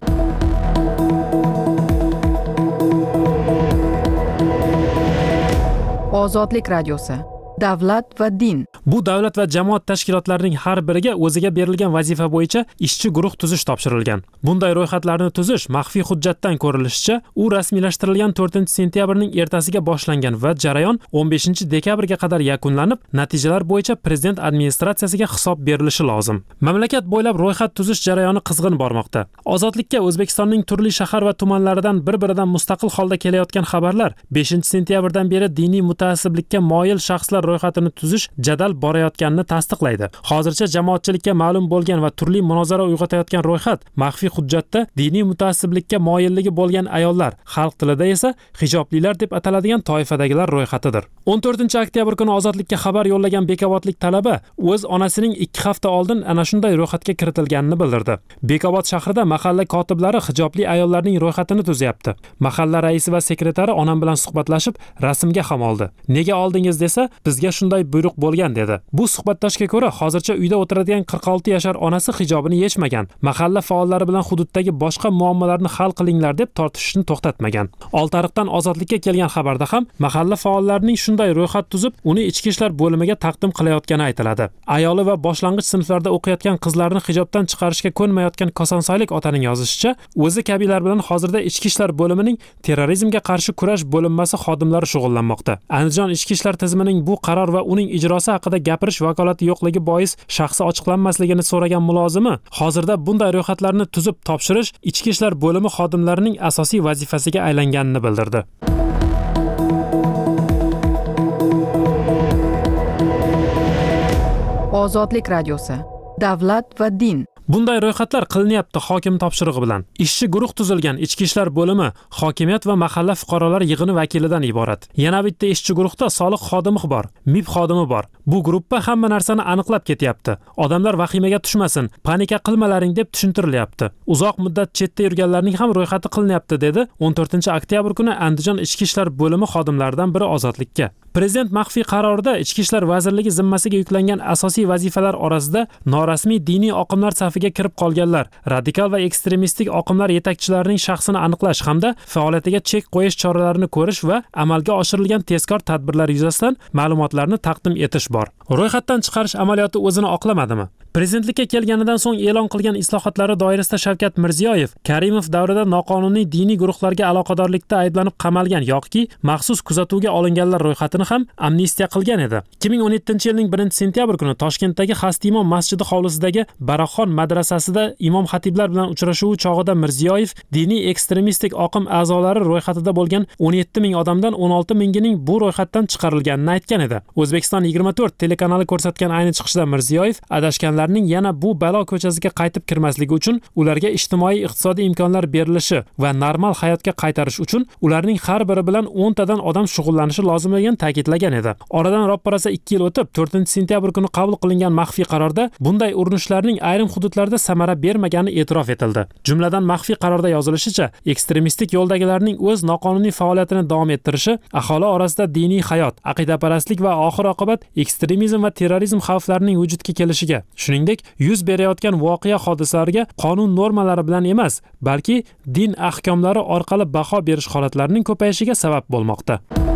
Ozodlik radiosi. Davlat va din. Bu davlat va jamoat tashkilotlarining har biriga o'ziga berilgan vazifa bo'yicha ishchi guruh tuzish topshirilgan. Bunday ro'yxatlarni tuzish maxfiy hujjatdan ko'rilishicha, u rasmiylashtirilgan 4-sentyabrning ertasiga boshlangan va jarayon 15-dekabrga qadar yakunlanib, natijalar bo'yicha prezident administratsiyasiga hisob berilishi lozim. Mamlakat bo'ylab ro'yxat tuzish jarayoni qizg'in bormoqda. Ozodlikka O'zbekistonning turli shahar va tumanlaridan bir-biridan mustaqil holda kelayotgan xabarlar 5-sentyabrdan beri diniy mutaassiblikka moyil shaxslar ro'yxatini tuzish jadal borayotganini tasdiqlaydi. Hozircha jamoatchilikka ma'lum bo'lgan va turli munozara uyg'otayotgan ro'yxat maxfiy hujjatda diniy mutaassiblikka moyilligi bo'lgan ayollar, xalq tilida esa hijoblilar deb ataladigan toifadagilar ro'yxatidir. 14-oktyabr kuni Ozodlikka xabar yo'llagan Bekobodlik talaba o'z onasining 2 hafta oldin ana shunday ro'yxatga kiritilganini bildirdi. Bekobod shahrida mahalla kotiblari hijobli ayollarning ro'yxatini tuzyapti. Mahalla raisi va sekretari onam bilan suhbatlashib, rasmga ham oldi. Nega oldingiz desa, bizga shunday buyruq bo'lgan dedi. Bu suhbatdoshga ko'ra, hozircha uyda o'tiradigan 46 yashar onasi hijobini yechmagan. Mahalla faollari bilan hududdagi boshqa muammolarni hal qilinglar deb tortishishni to'xtatmagan. Oltiariqdan Ozodlikka kelgan xabarda ham mahalla faollarining shunday ro'yxat tuzib, uni ichki ishlar bo'limiga taqdim qilayotgani aytiladi. Ayoli va boshlang'ich sinflarda o'qiyotgan qizlarni hijobdan chiqarishga ko'nmayotgan Kosonsoylik otaning yozishicha, o'zi kabilar bilan hozirda ichki ishlar bo'limining terrorizmga qarshi kurash bo'linmasi xodimlari shug'ullanmoqda. Andijon ichki ishlar tizimining bu qaror va uning ijrosi haqida gapirish vakolati yo'qligi bois shaxsi ochiqlanmasligini so'ragan mulozimi, hozirda bunday ro'yxatlarni tuzib topshirish ichki ishlar bo'limi xodimlarining asosiy vazifasiga aylanganini bildirdi. Ozodlik radiosi. Davlat va din. Bunday ro'yxatlar qilinyapti hokim topshirig'i bilan. Ishchi guruh tuzilgan ichki ishlar bo'limi, hokimiyat va mahalla fuqarolar yig'ini vakilidan iborat. Yana bitta ishchi guruhda soliq xodimi bor, MIB xodimi bor. Bu guruhda hamma narsani aniqlab ketyapti. Odamlar vahimaga tushmasin, panika qilmalaring deb tushuntirilyapti. Uzoq muddat chetda yurganlarning ham ro'yxati qilinyapti dedi 14-oktyabr kuni Andijon ichki ishlar bo'limi xodimlaridan biri Ozodlikka. Prezident maxfiy qarorida Ichki ishlar vazirligi zimmasiga yuklangan asosiy vazifalar orasida norasmiy diniy oqimlar safiga kirib qolganlar, radikal va ekstremistik oqimlar yetakchilarining shaxsini aniqlash hamda faoliyatiga chek qo'yish choralarini ko'rish va amalga oshirilgan tezkor tadbirlar yuzasidan ma'lumotlarni taqdim etish bor. Ro'yxatdan chiqarish amaliyoti o'zini oqlamadimi? Prezidentlikka kelganidan so'ng e'lon qilgan islohotlari doirasida Shavkat Mirziyoyev Karimov davrida noqonuniy diniy guruhlarga aloqadorlikda ayblanib qamalgan yoki maxsus kuzatuvga olinganlar ro'yxatini ham amnistiya qilgan edi. 2017-yilning 1-sentyabr kuni Toshkentdagi Xastimon masjidi hovlisidagi Baraxon madrasasida imom xatiblar bilan uchrashuvi chog'ida Mirziyoyev diniy ekstremistik oqim a'zolari ro'yxatida bo'lgan 17 ming odamdan 16 mingining bu ro'yxatdan chiqarilganini aytgan edi. O'zbekiston 24 telekanali ko'rsatgan ayni chiqishda Mirziyoyev adashganlarning yana bu balo ko'chasiga qaytib kirmasligi uchun ularga ijtimoiy iqtisodiy imkonlar berilishi va normal hayotga qaytarish uchun ularning har biri bilan 10 tadan odam shug'ullanishi lozimligini ta'kidlagan edi. Oradan ropparasa 2 yil o'tib 4-sentyabr kuni qabul qilingan maxfiy qarorda bunday urinishlarning ayrim hududlarda samara bermagani e'tirof etildi. Jumladan maxfiy qarorda yozilishicha, ekstremistik yo'ldagilarning o'z noqonuniy faoliyatini davom ettirishi aholi orasida diniy hayot, aqidaparastlik va oxir-oqibat ekstremizm va terrorizm xavflarining vujudga kelishiga, shuningdek, yuz berayotgan voqea hodisalariga qonun normalari bilan emas, balki din ahkomlari orqali baho berish holatlarining ko'payishiga sabab bo'lmoqda.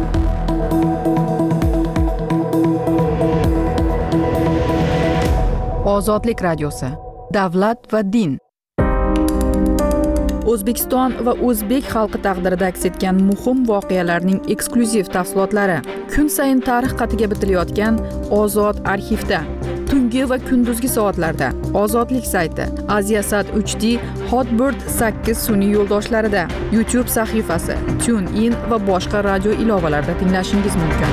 Ozodlik radiosi. Davlat va din. O'zbekiston va o'zbek xalqi taqdirida aks etgan muhim voqealarning eksklyuziv tafsilotlari kun sayin tarix qatiga bitilayotgan Ozod arxivda, tungi va kunduzgi soatlarda, Ozodlik sayti, Aziasat 3D, Hotbird 8 sun'iy yo'ldoshlarida, YouTube sahifasi, TuneIn va boshqa radio ilovalarida tinglashingiz mumkin.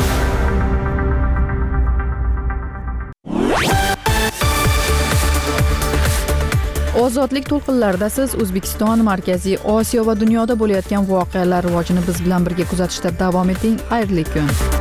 Ozodlik to'lqinlarida siz O'zbekiston, Markaziy Osiyo va dunyoda bo'layotgan voqealar rivojini biz bilan birga kuzatishda davom eting. Xayrli kun.